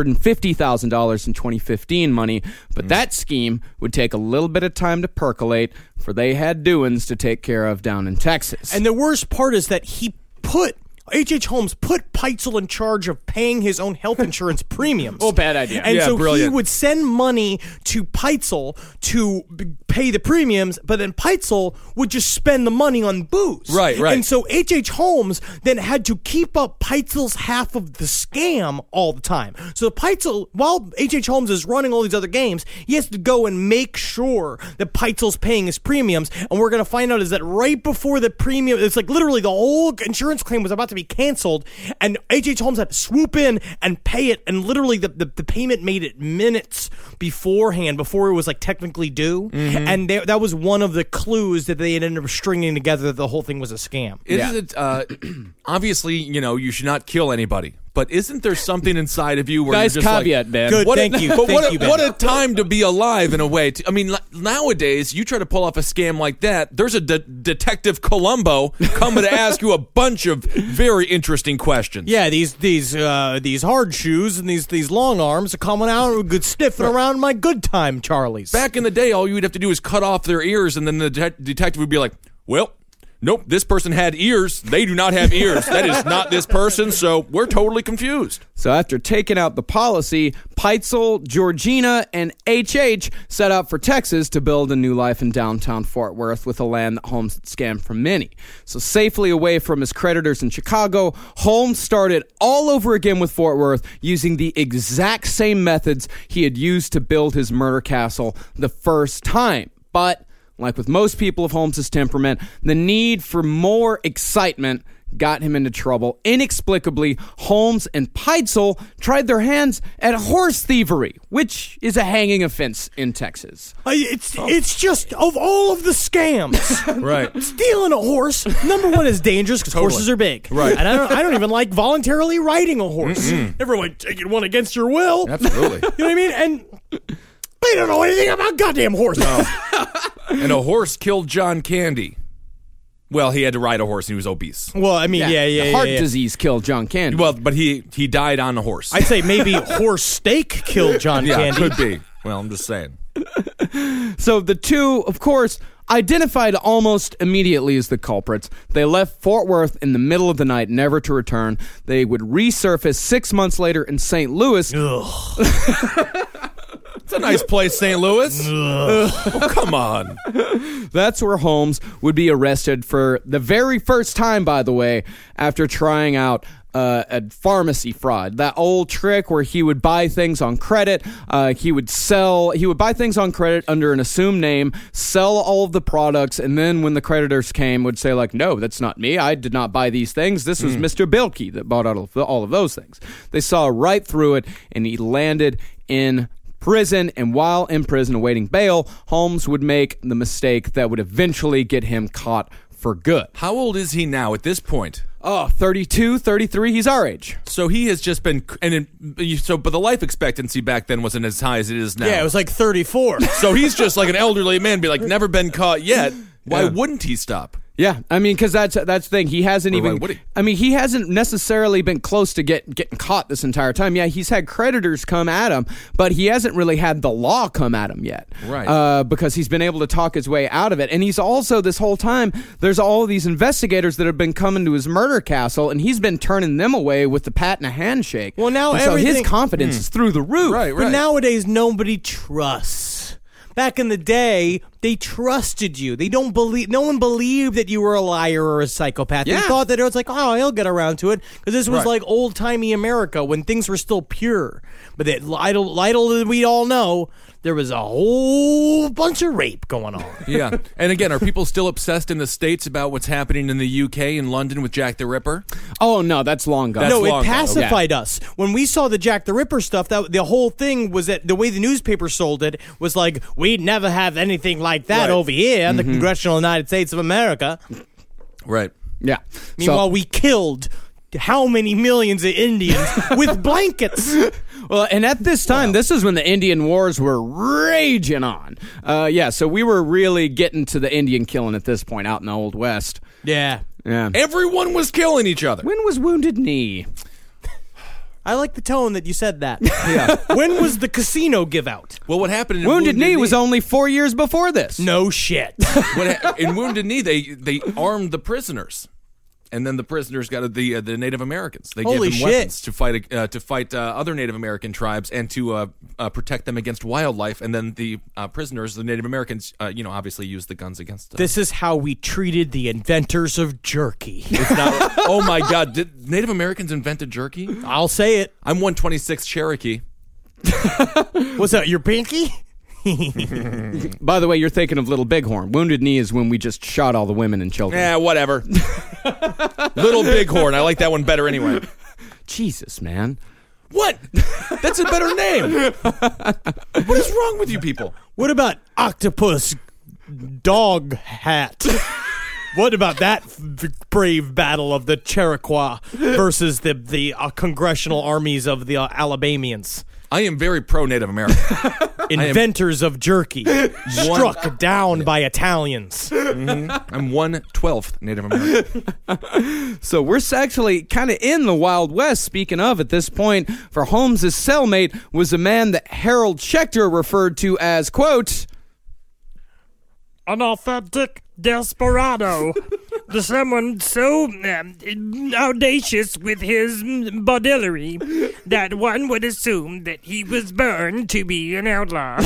S1: $250,000 in 2015 money. But that scheme would take a little bit of time to percolate, for they had doings to take care of down in Texas.
S4: And the worst part is that H.H. Holmes put Pitezel in charge of paying his own health insurance premiums.
S1: Oh, bad idea.
S4: And
S5: Yeah,
S4: so
S5: brilliant.
S4: he would send money to Pitezel to pay the premiums, but then Pitezel would just spend the money on booze.
S5: Right.
S4: And so H.H. Holmes then had to keep up Pitezel's half of the scam all the time. So Pitezel, while H.H. Holmes is running all these other games, he has to go and make sure that Pitezel's paying his premiums. And we're going to find out is that right before the premium, it's like literally the whole insurance claim was about to be canceled, and H.H. Holmes had to swoop in and pay it, and literally the payment made it minutes beforehand, before it was like technically due. And that was one of the clues that they had ended up stringing together that the whole thing was a scam.
S5: Isn't obviously, you should not kill anybody. But isn't there something inside of you where
S1: Nice
S5: you're just
S1: caveat,
S5: like,
S1: Ben.
S4: Good,
S5: What
S4: thank you.
S5: But
S4: Thank you, Ben.
S5: what a time to be alive in a way. I mean, nowadays, you try to pull off a scam like that, there's a Detective Columbo coming to ask you a bunch of very interesting questions.
S4: Yeah, these hard shoes and these long arms are coming out and good sniffing around my good time, Charlies.
S5: Back in the day, all you'd have to do is cut off their ears, and then the detective would be like, well, nope, this person had ears. They do not have ears. That is not this person, so we're totally confused.
S1: So after taking out the policy, Pitezel, Georgina, and H.H. set out for Texas to build a new life in downtown Fort Worth with a land that Holmes had scammed from many. So safely away from his creditors in Chicago, Holmes started all over again with Fort Worth, using the exact same methods he had used to build his murder castle the first time. But like with most people of Holmes's temperament, the need for more excitement got him into trouble. Inexplicably, Holmes and Pitezel tried their hands at horse thievery, which is a hanging offense in Texas.
S4: It's just, of all of the scams,
S5: Right.
S4: stealing a horse, number one, is dangerous because horses are big.
S5: Right.
S4: And I don't even like voluntarily riding a horse. Never like taking one against your will.
S5: Absolutely.
S4: You know what I mean? And they don't know anything about goddamn horses.
S5: And a horse killed John Candy. Well, he had to ride a horse and he was obese.
S4: Well, I mean, yeah.
S1: Heart disease killed John Candy.
S5: Well, but he died on a horse.
S4: I'd say maybe horse steak killed John
S5: yeah,
S4: Candy.
S5: could be. Well, I'm just saying.
S1: So the two, of course, identified almost immediately as the culprits. They left Fort Worth in the middle of the night, never to return. They would resurface 6 months later in St. Louis.
S5: It's a nice place, St. Louis. Oh, come on.
S1: That's where Holmes would be arrested for the very first time, by the way, after trying out a pharmacy fraud. That old trick where he would buy things on credit. He would buy things on credit under an assumed name, sell all of the products, and then when the creditors came, would say like, no, that's not me. I did not buy these things. This was Mr. Bilkey that bought all of those things. They saw right through it, and he landed in prison, and while in prison awaiting bail, Holmes would make the mistake that would eventually get him caught for good.
S5: How old is he now at this point?
S1: Oh, 32, 33, he's our age.
S5: So he has just been, but the life expectancy back then wasn't as high as it is now.
S4: Yeah, it was like 34.
S5: So he's just like an elderly man, be like, never been caught yet. Why wouldn't he stop?
S1: Yeah, I mean, because that's the thing. He hasn't
S5: Or
S1: even.
S5: why would he?
S1: I mean, he hasn't necessarily been close to getting caught this entire time. Yeah, he's had creditors come at him, but he hasn't really had the law come at him yet.
S5: Right.
S1: Because he's been able to talk his way out of it, and he's also this whole time. There's all of these investigators that have been coming to his murder castle, and he's been turning them away with the pat and a handshake.
S4: Well, now
S1: and so his
S4: everything-
S1: confidence is through the roof.
S5: Right,
S4: But nowadays, nobody trusts. Back in the day, they trusted you. They don't believe. No one believed that you were a liar or a psychopath.
S1: Yeah.
S4: They thought that it was like, oh, he'll get around to it, because this was
S5: Right.
S4: like old timey America when things were still pure. But that Lytle, we all know, there was a whole bunch of rape going on.
S5: Yeah. And again, are people still obsessed in the States about what's happening in the UK and London with Jack the Ripper?
S1: Oh no, that's long gone.
S5: That's
S4: No, it
S5: long gone.
S4: pacified us. When we saw the Jack the Ripper stuff, that the whole thing was that the way the newspaper sold it was like, we'd never have anything like that
S5: Right.
S4: over here in the Congressional United States of America.
S5: Right.
S1: Yeah.
S4: Meanwhile, we killed how many millions of Indians with blankets?
S1: Well, and at this time, this is when the Indian Wars were raging on. So we were really getting to the Indian killing at this point out in the Old West.
S4: Yeah.
S1: Yeah.
S5: Everyone was killing each other.
S1: When was Wounded Knee?
S4: I like the tone that you said that. Yeah. When was the casino give out?
S5: Well, what happened in
S1: Wounded Knee was only 4 years before this.
S4: No shit.
S5: in Wounded Knee, they armed the prisoners. And then the prisoners got the Native Americans. They
S4: Holy
S5: gave them
S4: shit.
S5: weapons to fight other Native American tribes and to protect them against wildlife. And then the prisoners, the Native Americans, obviously used the guns against them.
S4: This is how we treated the inventors of jerky.
S5: Oh my God! Did Native Americans invented jerky?
S4: I'll say it.
S5: I'm 126 Cherokee.
S4: What's that, your pinky?
S1: By the way, you're thinking of Little Bighorn. Wounded Knee is when we just shot all the women and children.
S5: Yeah, whatever. Little Bighorn. I like that one better anyway.
S1: Jesus, man.
S5: What? That's a better name. What is wrong with you people?
S4: What about Octopus Dog Hat? What about that brave battle of the Cherokee versus the congressional armies of the Alabamians?
S5: I am very pro Native American.
S4: Inventors of jerky, struck down by Italians.
S5: I'm 1/12 Native American.
S1: So we're actually kind of in the Wild West. Speaking of, at this point, for Holmes' cellmate was a man that Harold Schechter referred to as, quote,
S6: an authentic desperado. Someone so audacious with his bodillery that one would assume that he was born to be an outlaw.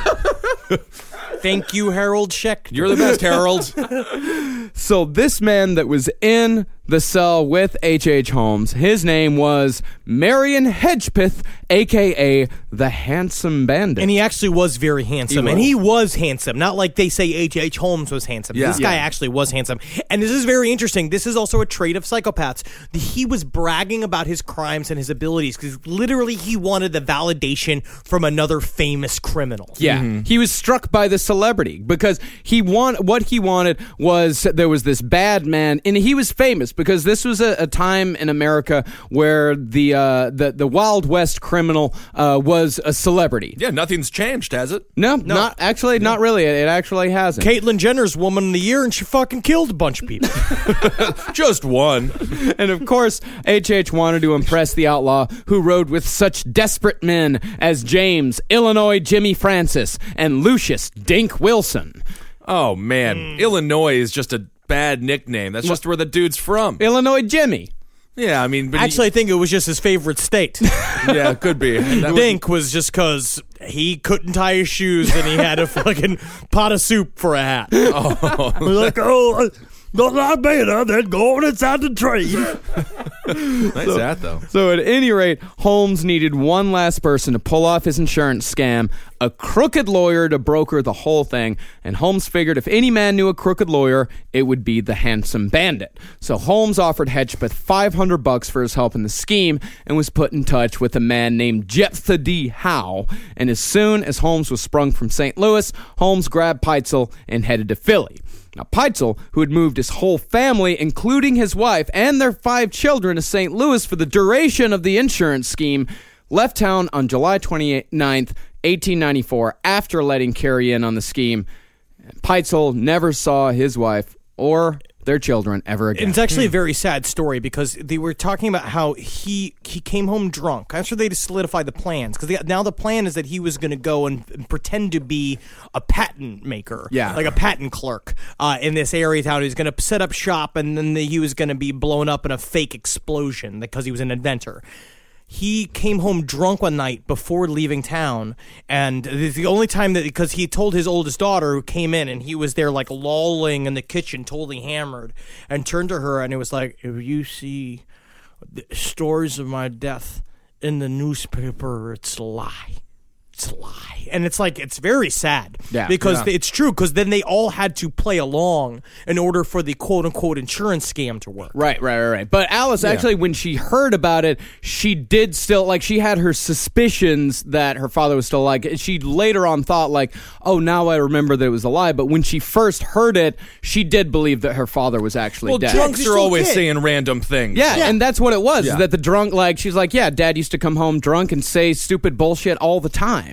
S4: Thank you, Harold Schechter.
S5: You're the best, Harold.
S1: So this man that was in the cell with H.H. Holmes, his name was Marion Hedgepeth, a.k.a. the Handsome Bandit.
S4: And he actually was very handsome. And he was handsome. Not like they say H.H. Holmes was handsome.
S5: Yeah.
S4: This guy actually was handsome. And this is very interesting. This is also a trait of psychopaths. He was bragging about his crimes and his abilities because literally he wanted the validation from another famous criminal.
S1: Yeah, he was struck by the celebrity because what he wanted was there was this bad man, and he was famous because this was a time in America where the Wild West criminal was a celebrity.
S5: Yeah, nothing's changed, has it?
S1: No, not actually, not really. It actually hasn't.
S4: Caitlyn Jenner's Woman of the Year, and she fucking killed a bunch of people.
S5: Just one.
S1: And of course, H.H. wanted to impress the outlaw who rode with such desperate men as James, Illinois Jimmy Francis, and Lucius Dink Wilson.
S5: Oh, man. Illinois is just a bad nickname. That's just where the dude's from.
S1: Illinois Jimmy.
S5: Yeah, I mean... But
S4: Actually, I think it was just his favorite state.
S5: yeah, could be.
S4: Dink was just because he couldn't tie his shoes and he had a fucking pot of soup for a hat.
S6: Like, not like better than going inside the train.
S5: Nice hat, though.
S1: So at any rate, Holmes needed one last person to pull off his insurance scam, a crooked lawyer to broker the whole thing, and Holmes figured if any man knew a crooked lawyer, it would be the handsome bandit. So Holmes offered Hedgepeth $500 for his help in the scheme and was put in touch with a man named Jephthah D. Howe. And as soon as Holmes was sprung from St. Louis, Holmes grabbed Peitzel and headed to Philly. Now, Peitzel, who had moved his whole family, including his wife and their 5 children, to St. Louis for the duration of the insurance scheme, left town on July 29th, 1894, after letting Carey in on the scheme. Peitzel never saw his wife or their children ever again.
S4: And it's actually a very sad story because they were talking about how he came home drunk after they solidified the plans. Because now the plan is that he was going to go and pretend to be a patent maker, like a patent clerk in this area town. He was going to set up shop, and then he was going to be blown up in a fake explosion because he was an inventor. He came home drunk one night before leaving town, and it's the only time that, because he told his oldest daughter who came in, and he was there like lolling in the kitchen, totally hammered, and turned to her, and it was like, if you see the stories of my death in the newspaper, it's a lie. It's a lie. And it's like, it's very sad. Because it's true, because then they all had to play along in order for the quote-unquote insurance scam to work.
S1: Right. But Alice, actually, when she heard about it, she did still, like, she had her suspicions that her father was still alive. She later on thought, like, oh, now I remember that it was a lie. But when she first heard it, she did believe that her father was actually dead.
S5: Drunks are always saying random things.
S1: Yeah, and that's what it was, is that the drunk, like, she's like, yeah, Dad used to come home drunk and say stupid bullshit all the time.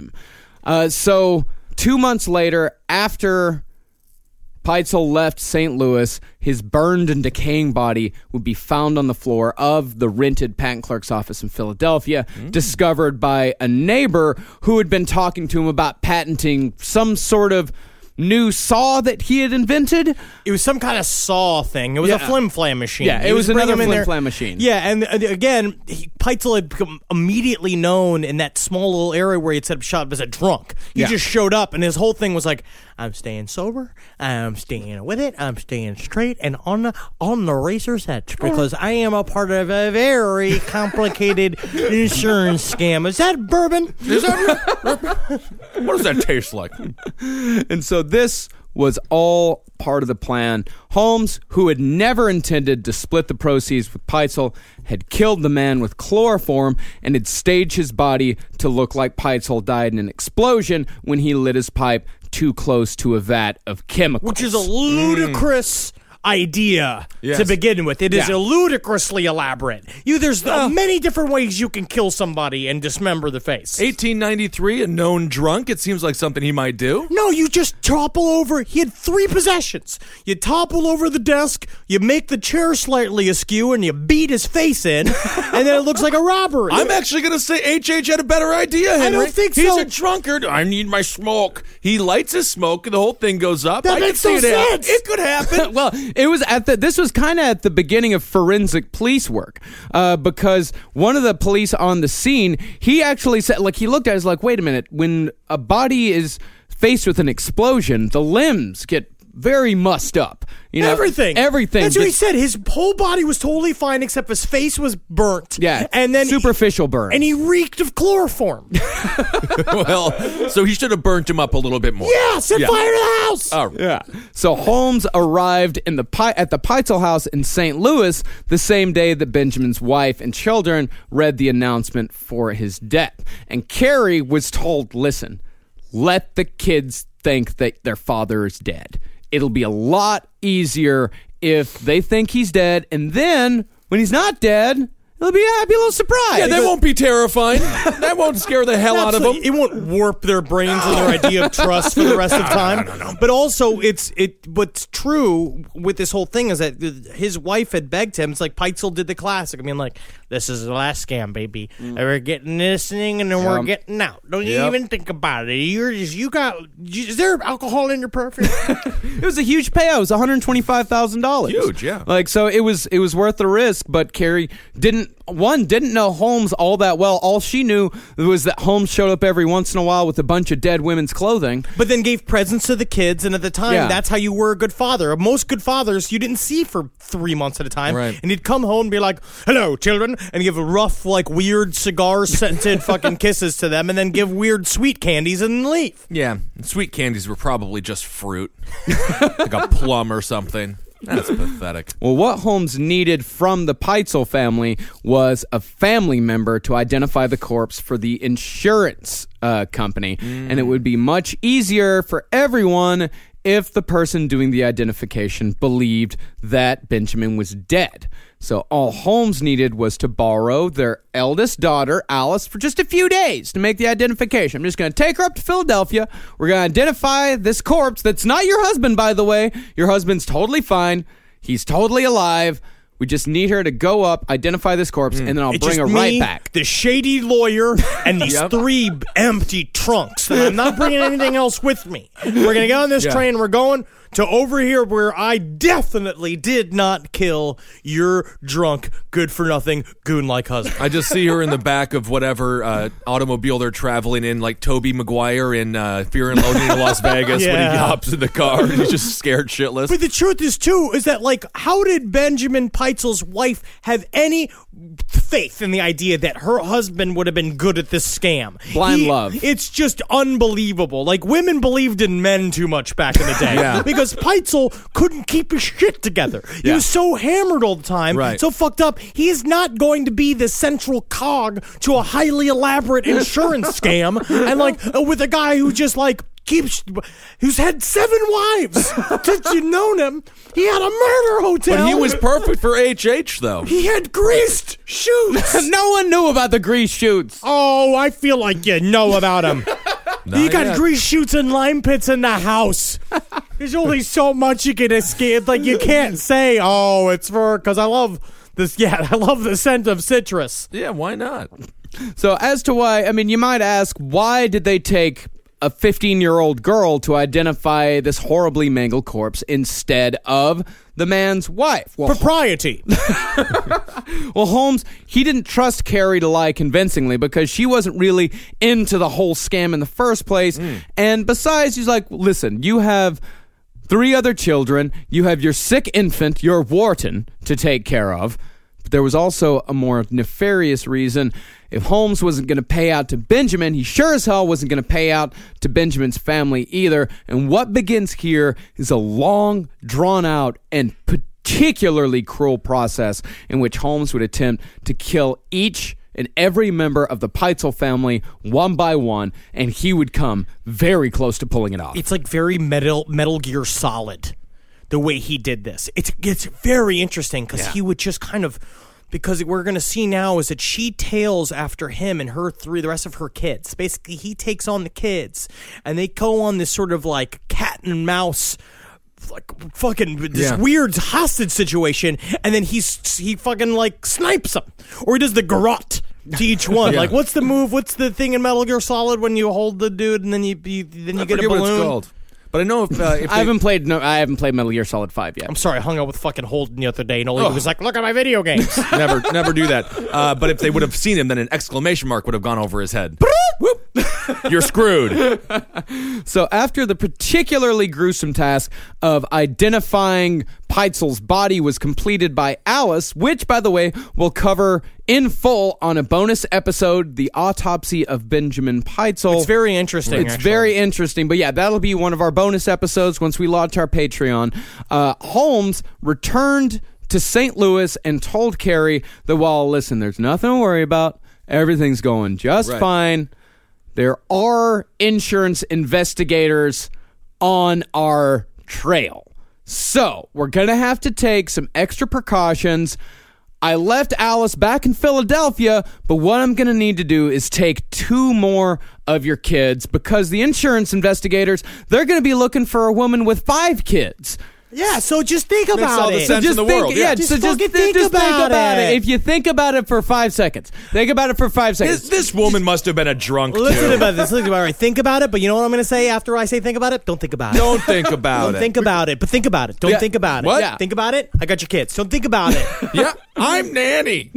S1: So 2 months later, after Peitzel left St. Louis, his burned and decaying body would be found on the floor of the rented patent clerk's office in Philadelphia, discovered by a neighbor who had been talking to him about patenting some sort of new saw that he had invented.
S4: It was some kind of saw thing. It was a flim-flam machine.
S1: Yeah, it was another flim-flam machine.
S4: Yeah, and again, Peitzel had become immediately known in that small little area where he had set up shop as a drunk. He just showed up, and his whole thing was like, I'm staying sober, I'm staying with it, I'm staying straight, and on the racer's edge, because I am a part of a very complicated insurance scam. Is that bourbon?
S5: Is that what does that taste like?
S1: And so this was all part of the plan. Holmes, who had never intended to split the proceeds with Peitzel, had killed the man with chloroform and had staged his body to look like Peitzel died in an explosion when he lit his pipe too close to a vat of chemicals.
S4: Which is a ludicrous idea to begin with. It is ludicrously elaborate. There's many different ways you can kill somebody and dismember the face.
S5: 1893, a known drunk. It seems like something he might do.
S4: No, you just topple over. He had 3 possessions. You topple over the desk, you make the chair slightly askew, and you beat his face in, and then it looks like a robbery.
S5: I'm actually going to say H.H. had a better idea, Henry.
S4: I don't think so.
S5: He's a drunkard. I need my smoke. He lights his smoke, and the whole thing goes up.
S4: That makes no sense.
S5: It could happen.
S1: Well, it was this was kind of at the beginning of forensic police work, because one of the police on the scene, he actually said, like, he looked at it, was like, wait a minute, when a body is faced with an explosion, the limbs get very mussed up. You know,
S4: everything.
S1: That's
S4: what he said. His whole body was totally fine except his face was burnt.
S1: Yeah,
S4: and then
S1: superficial burn.
S4: And he reeked of chloroform.
S5: Well, so he should have burnt him up a little bit more.
S4: Yeah, set fire to the house.
S5: Oh,
S1: yeah. So Holmes arrived at the Peitzel house in St. Louis the same day that Benjamin's wife and children read the announcement for his death. And Carey was told, listen, let the kids think that their father is dead. It'll be a lot easier if they think he's dead, and then when he's not dead, it'll be a little surprise.
S5: Yeah, that won't be terrifying. That won't scare the hell out of them.
S4: It won't warp their brains and their idea of trust for the rest of the time. No. But also, what's true with this whole thing is that his wife had begged him. It's like Peitzel did the classic. I mean, like, this is the last scam, baby. We're getting this thing, and then we're getting out. Don't you even think about it. Is there alcohol in your perfume?
S1: It was a huge payout. It was $125,000.
S5: Huge, yeah.
S1: Like, so it was worth the risk, but Carey didn't didn't know Holmes all that well. All she knew was that Holmes showed up every once in a while with a bunch of dead women's clothing.
S4: But then gave presents to the kids, and at the time, that's how you were a good father. Most good fathers you didn't see for 3 months at a time.
S5: Right.
S4: And he'd come home and be like, hello, children, and give a rough, like, weird cigar-scented fucking kisses to them, and then give weird sweet candies and leave.
S5: Yeah, sweet candies were probably just fruit, like a plum or something. That's pathetic.
S1: Well, what Holmes needed from the Peitzel family was a family member to identify the corpse for the insurance company. And it would be much easier for everyone if the person doing the identification believed that Benjamin was dead. So all Holmes needed was to borrow their eldest daughter, Alice, for just a few days to make the identification. I'm just going to take her up to Philadelphia. We're going to identify this corpse that's not your husband, by the way. Your husband's totally fine. He's totally alive. We just need her to go up, identify this corpse, and then I'll bring her right back.
S4: The shady lawyer, and these 3 empty trunks. And I'm not bringing anything else with me. We're going to get on this train. We're going to over here where I definitely did not kill your drunk, good-for-nothing, goon-like husband.
S5: I just see her in the back of whatever automobile they're traveling in, like Tobey Maguire in Fear and Loathing in Las Vegas when he hops in the car and he's just scared shitless.
S4: But the truth is, too, is that, like, how did Benjamin Peitzel's wife have any faith in the idea that her husband would have been good at this scam?
S1: Blind love.
S4: It's just unbelievable. Like, women believed in men too much back in the day. Because Peitzel couldn't keep his shit together. He was so hammered all the time, so fucked up. He's not going to be the central cog to a highly elaborate insurance scam. And, like, with a guy who just, like, who's had 7 wives. Did you know him? He had a murder hotel.
S5: But he was perfect for HH, though.
S4: He had greased shoots.
S1: No one knew about the grease shoots.
S4: Oh, I feel like you know about him. He got
S5: yet.
S4: grease shoots and lime pits in the house. There's only so much you can escape. Like, you can't say, oh, it's because I love this. Yeah, I love the scent of citrus.
S5: Yeah, why not?
S1: So as to why, I mean, you might ask, why did they take a 15-year-old girl to identify this horribly mangled corpse instead of the man's wife? Well,
S4: propriety.
S1: Well, Holmes, he didn't trust Carrie to lie convincingly because she wasn't really into the whole scam in the first place. And besides, he's like, listen, you have 3 other children. You have your sick infant, your Wharton, to take care of. But there was also a more nefarious reason. If Holmes wasn't going to pay out to Benjamin, he sure as hell wasn't going to pay out to Benjamin's family either. And what begins here is a long, drawn-out, and particularly cruel process in which Holmes would attempt to kill each and every member of the Peitzel family one by one, and he would come very close to pulling it off.
S4: It's like very Metal Gear Solid, the way he did this. It's very interesting because he would just kind of... Because we're going to see now is that she tails after him and the rest of her kids. Basically, he takes on the kids, and they go on this sort of like cat and mouse, like fucking this weird hostage situation, and then he fucking like snipes them, or he does the garrote to each one. Like, what's the move? What's the thing in Metal Gear Solid when you hold the dude and then you get a balloon?
S5: What it's called. But I know if
S1: I haven't played Metal Gear Solid 5 yet.
S4: I'm sorry, I hung out with fucking Holden the other day, and he was like, "Look at my video games."
S5: never do that. But if they would have seen him, then an exclamation mark would have gone over his head. You're screwed.
S1: So after the particularly gruesome task of identifying Peitzel's body was completed by Alice, which, by the way, we'll cover in full on a bonus episode, The Autopsy of Benjamin Peitzel.
S4: It's very interesting.
S1: It's very interesting. But yeah, that'll be one of our bonus episodes once we launch our Patreon. Holmes returned to St. Louis and told Carrie that, well, listen, there's nothing to worry about. Everything's going just fine. There are insurance investigators on our trail. So we're going to have to take some extra precautions. I left Alice back in Philadelphia, but what I'm going to need to do is take 2 more of your kids because the insurance investigators, they're going to be looking for a woman with 5 kids.
S4: Yeah, so just think
S5: Makes all
S4: about
S5: the
S4: it.
S5: sense in the world. Yeah.
S4: Just
S1: so
S4: fucking think about it.
S1: If you think about it for 5 seconds, think about it for 5 seconds.
S5: This woman must have been a drunk,
S4: Listen
S5: too.
S4: about this. Listen about it. Think about it, but you know what I'm going to say after I say think about it? Don't think about it.
S5: Don't think about
S4: Don't
S5: it.
S4: think about it, but think about it. Don't
S1: Yeah.
S4: think about it.
S5: What?
S1: Yeah.
S4: Think about it. I got your kids. Don't think about it.
S5: Yeah, I'm nanny.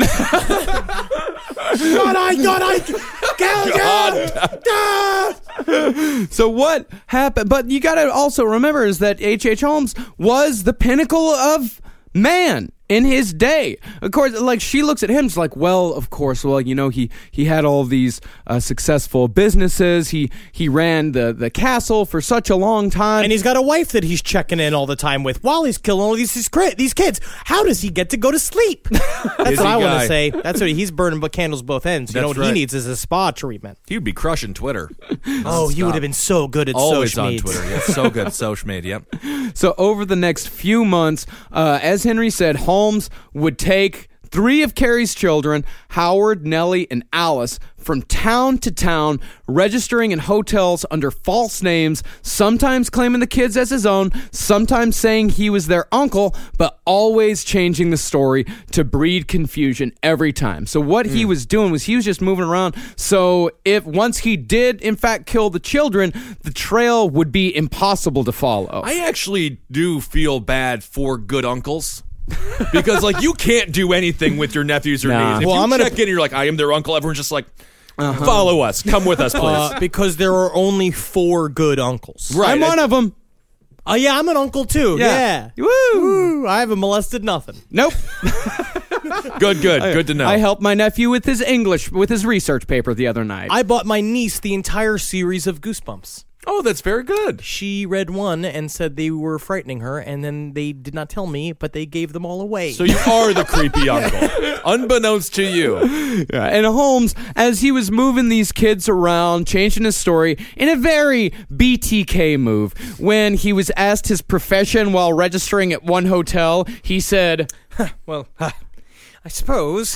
S1: So what happened? But you got to also remember is that H.H. Holmes was the pinnacle of man in his day. Of course, like she looks at him, it's like, well, of course, well, you know, he had all these successful businesses. He ran the castle for such a long time,
S4: And he's got a wife that he's checking in all the time with while he's killing all these kids. How does he get to go to sleep? That's what I want
S5: guy.
S4: to say. That's what he's burning candles both ends. You know
S5: That's
S4: what he
S5: right.
S4: needs is a spa treatment.
S5: He'd be crushing Twitter.
S4: Oh, he would have been so good at
S5: Always
S4: social
S5: on
S4: media.
S5: Twitter. Yeah, so good. Sochmade, yep.
S1: So over the next few months, as Henry said, Holmes would take 3 of Carrie's children, Howard, Nellie, and Alice, from town to town, registering in hotels under false names, sometimes claiming the kids as his own, sometimes saying he was their uncle, but always changing the story to breed confusion every time. So what he was doing was he was just moving around. So if once he did, in fact, kill the children, the trail would be impossible to follow.
S5: I actually do feel bad for good uncles. Because, like, you can't do anything with your nephews or
S1: Nah.
S5: nieces. If
S4: Well,
S5: you
S4: I'm gonna-
S5: check in and you're like, I am their uncle, everyone's just like, follow us. Come with us, please.
S4: Because there are only 4 good uncles.
S5: Right.
S1: I'm one of them.
S4: Oh, yeah, I'm an uncle too. Yeah.
S1: Woo!
S4: Woo, I haven't molested nothing.
S1: Nope.
S5: Good to know.
S1: I helped my nephew with his English, with his research paper the other night.
S4: I bought my niece the entire series of Goosebumps.
S5: Oh, that's very good.
S4: She read one and said they were frightening her, and then they did not tell me, but they gave them all away.
S5: So you are the creepy uncle, unbeknownst to you.
S1: Yeah, and Holmes, as he was moving these kids around, changing his story in a very BTK move, when he was asked his profession while registering at one hotel, he said,
S4: well, I suppose,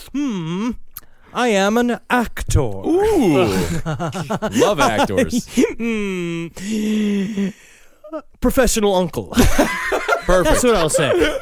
S4: I am an actor.
S5: Ooh. Love actors.
S4: Professional uncle.
S5: Perfect.
S4: That's what I'll say.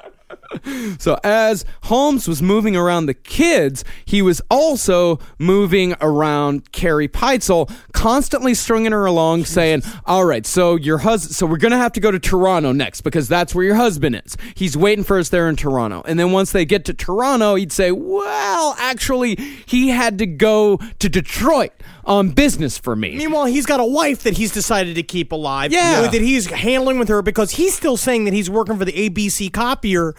S1: So as Holmes was moving around the kids, he was also moving around Carrie Peitzel, constantly stringing her along, saying, all right, so your husband, so we're going to have to go to Toronto next because that's where your husband is. He's waiting for us there in Toronto. And then once they get to Toronto, he'd say, well, actually, he had to go to Detroit on business for me.
S4: Meanwhile, he's got a wife that he's decided to keep alive.
S1: Yeah.
S4: That he's handling with her because he's still saying that he's working for the ABC copier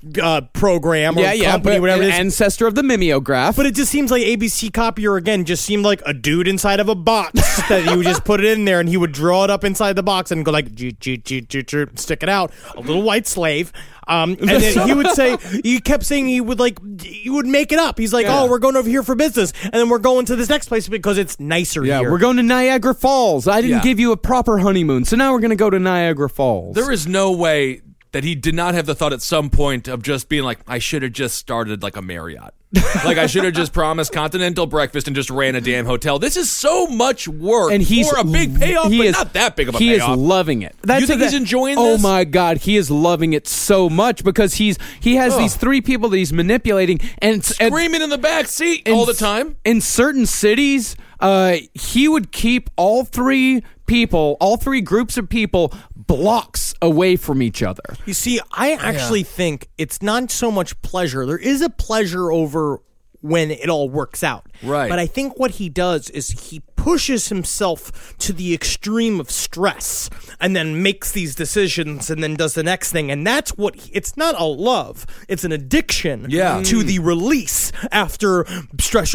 S4: program or company, whatever it is.
S1: Ancestor of the mimeograph.
S4: But it just seems like ABC copier, again, just seemed like a dude inside of a box that you would just put it in there and he would draw it up inside the box and go like, stick it out. A little white slave. And then he would say, he kept saying he would make it up. He's like,
S1: Yeah.
S4: oh, we're going over here for business. And then we're going to this next place because it's nicer
S1: Yeah,
S4: here.
S1: we're going to Niagara Falls. I didn't
S5: Yeah.
S1: give you a proper honeymoon, so now we're going to go to Niagara Falls.
S5: There is no way that he did not have the thought at some point of just being like, I should have just started like a Marriott. Like, I should have just promised continental breakfast and just ran a damn hotel. This is so much work
S1: and he's
S5: for a big payoff, but not that big of a
S1: he
S5: payoff.
S1: is loving it.
S5: You think he's enjoying
S1: Oh
S5: this?
S1: my God, he is loving it so much because he has these 3 people that he's manipulating and
S5: Screaming in the back seat all the time.
S1: In certain cities, he would keep all 3 groups of people blocks away from each other.
S4: You see, I actually think it's not so much pleasure. There is a pleasure over when it all works out.
S5: Right.
S4: But I think what he does is he pushes himself to the extreme of stress and then makes these decisions and then does the next thing. And that's what, it's not a love, it's an addiction to the release after stress,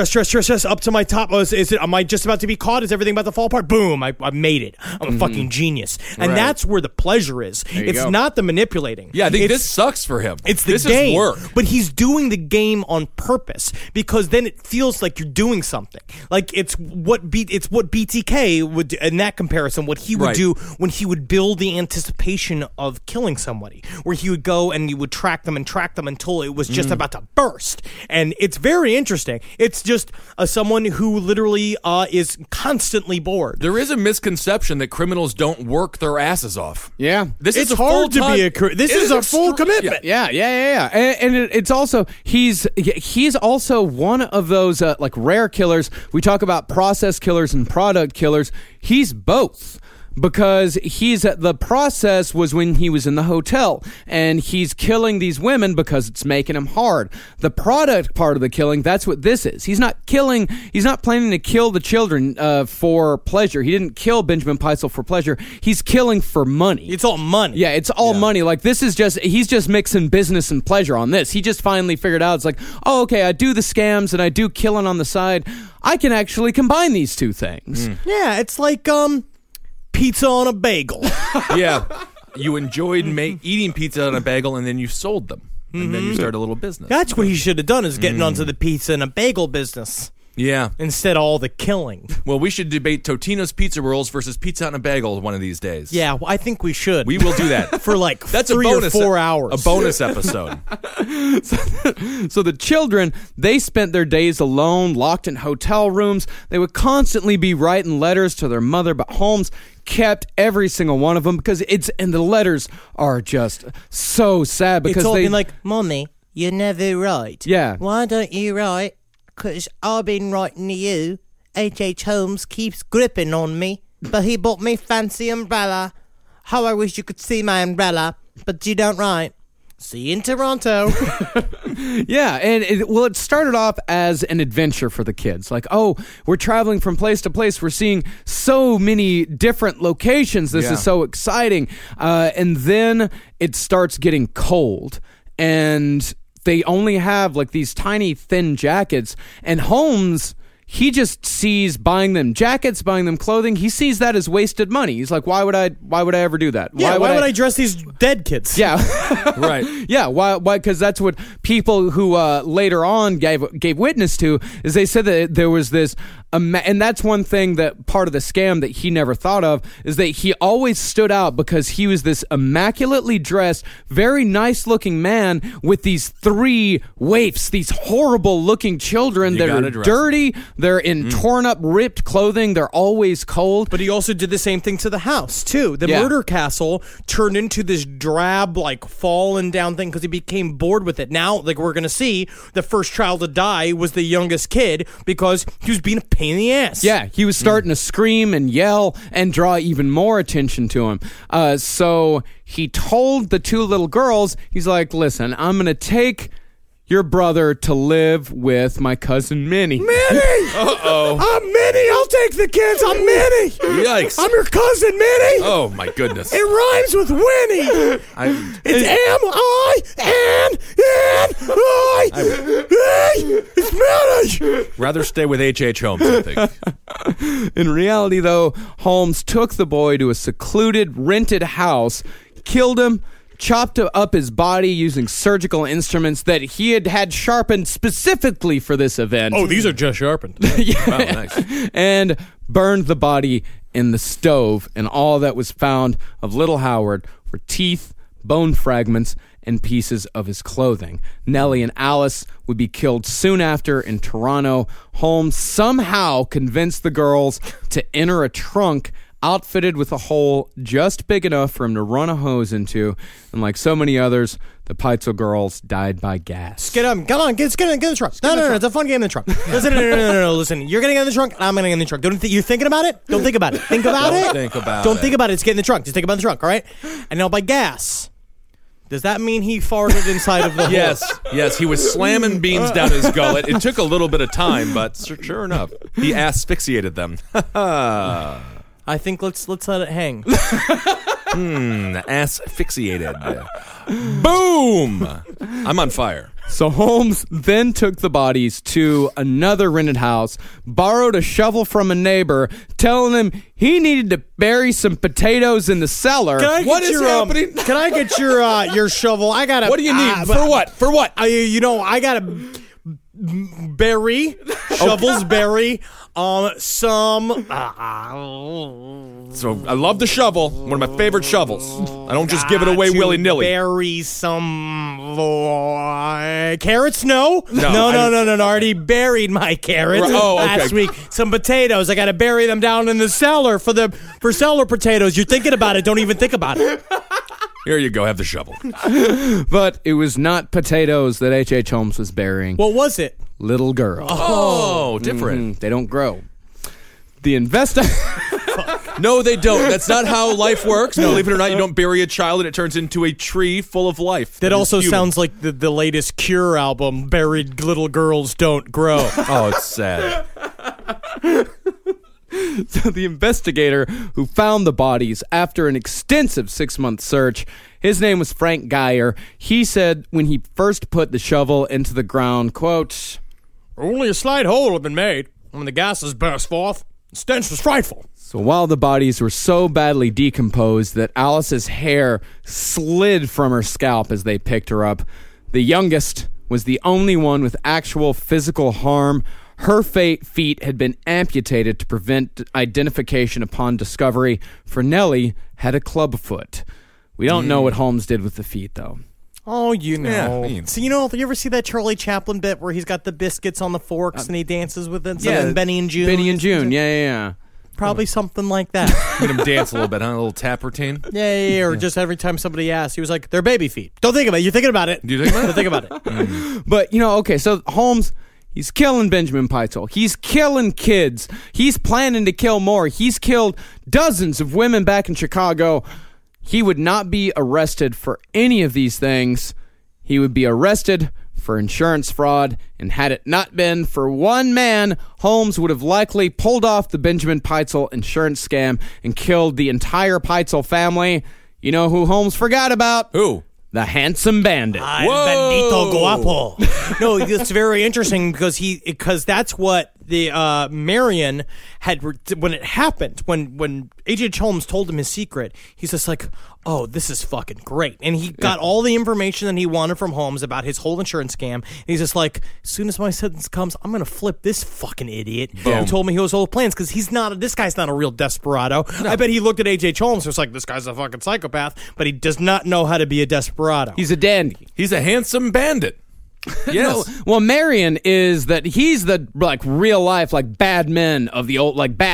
S4: up to my top. Am I just about to be caught? Is everything about to fall apart? Boom, I made it. I'm a fucking genius. And
S5: Right.
S4: that's where the pleasure is.
S1: you
S4: It's
S1: go.
S4: not the manipulating.
S5: Yeah, I think
S4: It's-
S5: this sucks for him.
S4: it's the
S5: this
S4: game,
S5: is work.
S4: but he's doing the game on purpose because then it feels like you're doing something. Like it's what what BTK would do, in that comparison, what he would
S5: Right.
S4: do when he would build the anticipation of killing somebody, where he would go and he would track them until it was just about to burst. And it's very interesting. It's just someone who literally is constantly bored.
S5: There is a misconception that criminals don't work their asses off.
S1: Yeah.
S5: This
S4: It's
S5: is a
S4: hard to
S5: full-time-
S4: be this
S5: it
S4: is a full
S5: extreme-
S4: commitment.
S5: Yeah.
S1: Yeah. And it's also he's also one of those like rare killers. We talk about process killers and product killers. He's both. Because the process was when he was in the hotel and he's killing these women because it's making him hard. The product part of the killing, that's what this is. He's not planning to kill the children for pleasure. He didn't kill Benjamin Peitzel for pleasure. He's killing for money.
S4: It's all money.
S1: Yeah, it's all money. Like he's just mixing business and pleasure on this. He just finally figured out it's like, oh, okay, I do the scams and I do killing on the side. I can actually combine these two things.
S4: Yeah, it's like pizza on a bagel.
S5: Yeah. You enjoyed eating pizza on a bagel, and then you sold them. And then you started a little business.
S4: That's what he should have done, is getting onto the pizza and a bagel business
S5: Yeah.
S4: instead of all the killing.
S5: Well, we should debate Totino's Pizza Rolls versus pizza on a bagel one of these days.
S4: Yeah, well, I think we should.
S5: We will do that.
S4: for like
S5: That's
S4: 3
S5: a bonus,
S4: or 4 hours.
S5: A bonus episode.
S1: So the children, they spent their days alone, locked in hotel rooms. They would constantly be writing letters to their mother, but Holmes kept every single one of them because the letters are just so sad because
S4: It's all
S1: they
S4: been like, Mommy, you never write.
S1: Yeah.
S4: Why don't you write? Because I've been writing to you. H.H. Holmes keeps gripping on me, but he bought me fancy umbrella. How I wish you could see my umbrella, but you don't write. See you in Toronto.
S1: Yeah, and it started off as an adventure for the kids. Like, oh, we're traveling from place to place. We're seeing so many different locations. This is so exciting. And then it starts getting cold. And they only have like these tiny, thin jackets. And Holmes, he just sees buying them jackets, buying them clothing. He sees that as wasted money. He's like, why would I ever do that?
S4: Yeah, why would I dress these dead kids?
S1: Yeah.
S5: Right.
S1: Yeah, why? Because that's what people who later on gave witness to is they said that there was this, and that's one thing that part of the scam that he never thought of is that he always stood out because he was this immaculately dressed, very nice looking man with these 3 waifs, these horrible looking children that
S5: gotta
S1: are
S5: dress
S1: dirty. They're in torn up, ripped clothing. They're always cold.
S4: But he also did the same thing to the house, too. The murder castle turned into this drab, like, fallen down thing because he became bored with it. Now, like we're going to see, the first child to die was the youngest kid because he was being a pain in the ass.
S1: Yeah, he was starting to scream and yell and draw even more attention to him. So he told the 2 little girls, he's like, listen, I'm going to take your brother to live with my cousin Minnie.
S4: Minnie!
S5: Uh-oh.
S4: I'm Minnie! I'll take the kids! I'm Minnie!
S5: Yikes.
S4: I'm your cousin, Minnie!
S5: Oh, my goodness.
S4: It rhymes with Winnie! It's M-I-N-N-I! It's Minnie!
S5: Rather stay with H.H. Holmes, I think.
S1: In reality, though, Holmes took the boy to a secluded, rented house, killed him, chopped up his body using surgical instruments that he had sharpened specifically for this event.
S4: Oh, these are just sharpened.
S5: Wow, nice.
S1: And burned the body in the stove, and all that was found of little Howard were teeth, bone fragments, and pieces of his clothing. Nellie and Alice would be killed soon after in Toronto. Holmes somehow convinced the girls to enter a trunk outfitted with a hole just big enough for him to run a hose into, and like so many others, the Peitzel girls died by gas.
S4: Get up. Come on. Get in the trunk. No, it's a fun game in the trunk. Listen, no. Listen, you're getting in the trunk, and I'm getting in the trunk. You're thinking about it? Don't think about it. Think about it.
S5: Think about
S4: Don't
S5: it.
S4: think about it. It's getting in the trunk. Just think about the trunk, all right? And now by gas, does that mean he farted inside of the hole?
S5: Yes, he was slamming beans down his gullet. It took a little bit of time, but sure enough, he asphyxiated them.
S4: I think let's let it hang.
S5: Asphyxiated. Boom! I'm on fire.
S1: So Holmes then took the bodies to another rented house, borrowed a shovel from a neighbor, telling him he needed to bury some potatoes in the cellar.
S5: What is happening?
S4: Can I get your shovel? I gotta.
S5: What do you need? For what? For what?
S4: I gotta bury shovels. Bury Some.
S5: So I love the shovel. One of my favorite shovels. I don't just give it away
S4: to
S5: willy-nilly.
S4: Bury some carrots? No.
S5: No,
S4: I already buried my carrots last week. Some potatoes. I got to bury them down in the cellar for cellar potatoes. You're thinking about it. Don't even think about it.
S5: Here you go. Have the shovel.
S1: But it was not potatoes that H.H. Holmes was burying.
S4: What was it?
S1: Little girls.
S5: Oh, different.
S1: They don't grow. The
S5: No, they don't. That's not how life works. Believe it or not, you don't bury a child and it turns into a tree full of life.
S4: That
S5: is
S4: also
S5: human.
S4: sounds like the latest Cure album, Buried Little Girls Don't Grow.
S5: Oh, it's sad.
S1: So the investigator who found the bodies after an extensive 6-month search, his name was Frank Geyer. He said when he first put the shovel into the ground, quote,
S4: Only a slight hole had been made when the gases burst forth. The stench was frightful.
S1: So while the bodies were so badly decomposed that Alice's hair slid from her scalp as they picked her up, the youngest was the only one with actual physical harm. Her feet had been amputated to prevent identification upon discovery, for Nellie had a club foot. We don't know what Holmes did with the feet, though.
S4: Oh, you know.
S5: Yeah.
S4: So, you ever see that Charlie Chaplin bit where he's got the biscuits on the forks and he dances with it?
S1: Yeah,
S4: Benny and June.
S1: Benny and June, yeah.
S4: Probably something like that.
S5: Made him dance a little bit, huh? A little tap routine.
S4: Yeah. Or just every time somebody asks, he was like, they're baby feet. Don't think about it. You're thinking about it.
S5: Do you think about it?
S4: Don't think about it.
S1: But, okay, so Holmes, he's killing Benjamin Pitezel. He's killing kids. He's planning to kill more. He's killed dozens of women back in Chicago. He would not be arrested for any of these things. He would be arrested for insurance fraud, and had it not been for one man, Holmes would have likely pulled off the Benjamin Pitezel insurance scam and killed the entire Pitezel family. You know who Holmes forgot about?
S5: Who?
S1: The handsome bandit.
S4: Bendito guapo. No, it's very interesting because that's what the Marion had when it happened. When H.H. Holmes told him his secret, he's just like, "Oh, this is fucking great," and he got all the information that he wanted from Holmes about his whole insurance scam. And he's just like, "As soon as my sentence comes, I'm gonna flip this fucking idiot who told me his whole plans because this guy's not a real desperado." No. I bet he looked at H.H. Holmes and was like, "This guy's a fucking psychopath," but he does not know how to be a desperado.
S1: He's a dandy.
S5: He's a handsome bandit. Yes.
S1: No, well, Marion is that he's the real life Batman of the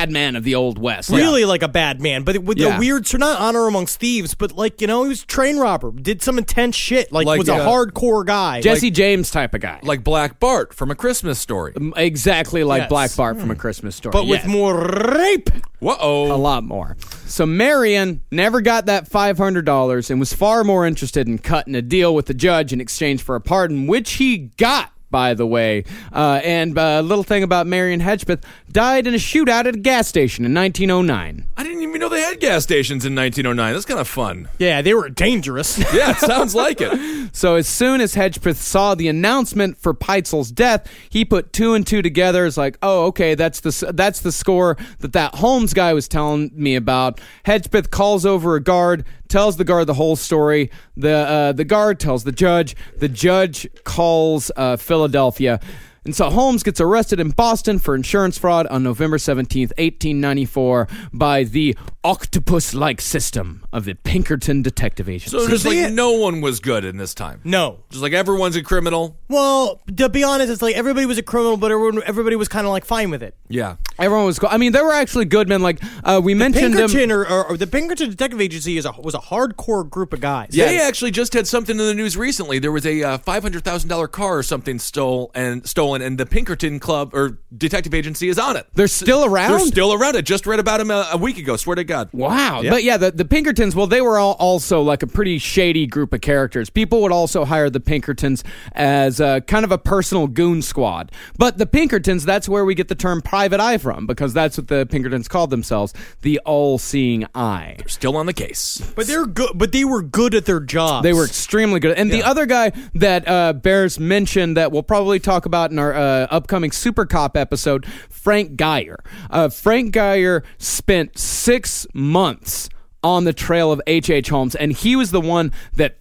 S1: old West.
S4: Really like a bad man, but with
S1: Yeah.
S4: the weird, not honor amongst thieves, but he was a train robber, did some intense shit, was a hardcore guy,
S1: Jesse James type of guy,
S5: Like Black Bart from A Christmas Story.
S1: exactly like
S4: Yes.
S1: Black Bart from A Christmas Story,
S4: but with
S1: Yes.
S4: more rape.
S5: Whoa.
S1: a lot more. So Marion never got that $500 and was far more interested in cutting a deal with the judge in exchange for a pardon, which he got, by the way. And a little thing about Marion Hedgepeth, died in a shootout at a gas station in 1909.
S5: I didn't even know they had gas stations in 1909. That's kind of fun.
S4: Yeah, they were dangerous.
S5: Yeah, it sounds like it.
S1: So as soon as Hedgepeth saw the announcement for Pitezel's death, he put 2 and 2 together. It's like, oh, okay, that's the score that Holmes guy was telling me about. Hedgepeth calls over a guard, tells the guard the whole story. The guard tells the judge. The judge calls Philadelphia. And so Holmes gets arrested in Boston for insurance fraud on November 17th, 1894 by the octopus-like system of the Pinkerton Detective Agency.
S5: So just no one was good in this time.
S4: No.
S5: Just everyone's a criminal.
S4: Well, to be honest, it's everybody was a criminal, but everybody was kind of fine with it.
S5: Yeah.
S1: Everyone was cool. I mean, there were actually good men. We mentioned
S4: Pinkerton or the Pinkerton Detective Agency was a hardcore group of guys.
S5: They actually just had something in the news recently. There was a $500,000 car or something stolen, and the Pinkerton Club or Detective Agency is on it.
S1: They're still around?
S5: They're still around. I just read about them a week ago. Swear to God.
S1: Wow.
S5: Yeah.
S1: But yeah, the Pinkertons, well, they were also a pretty shady group of characters. People would also hire the Pinkertons as kind of a personal goon squad. But the Pinkertons, that's where we get the term private eye from, because that's what the Pinkertons called themselves, the all-seeing eye.
S5: They're still on the case.
S4: But they're good. But they were good at their jobs.
S1: They were extremely good. And the other guy that bears mention that we'll probably talk about in our upcoming Super Cop episode, Frank Geyer. Frank Geyer spent 6 months on the trail of H.H. Holmes, and he was the one that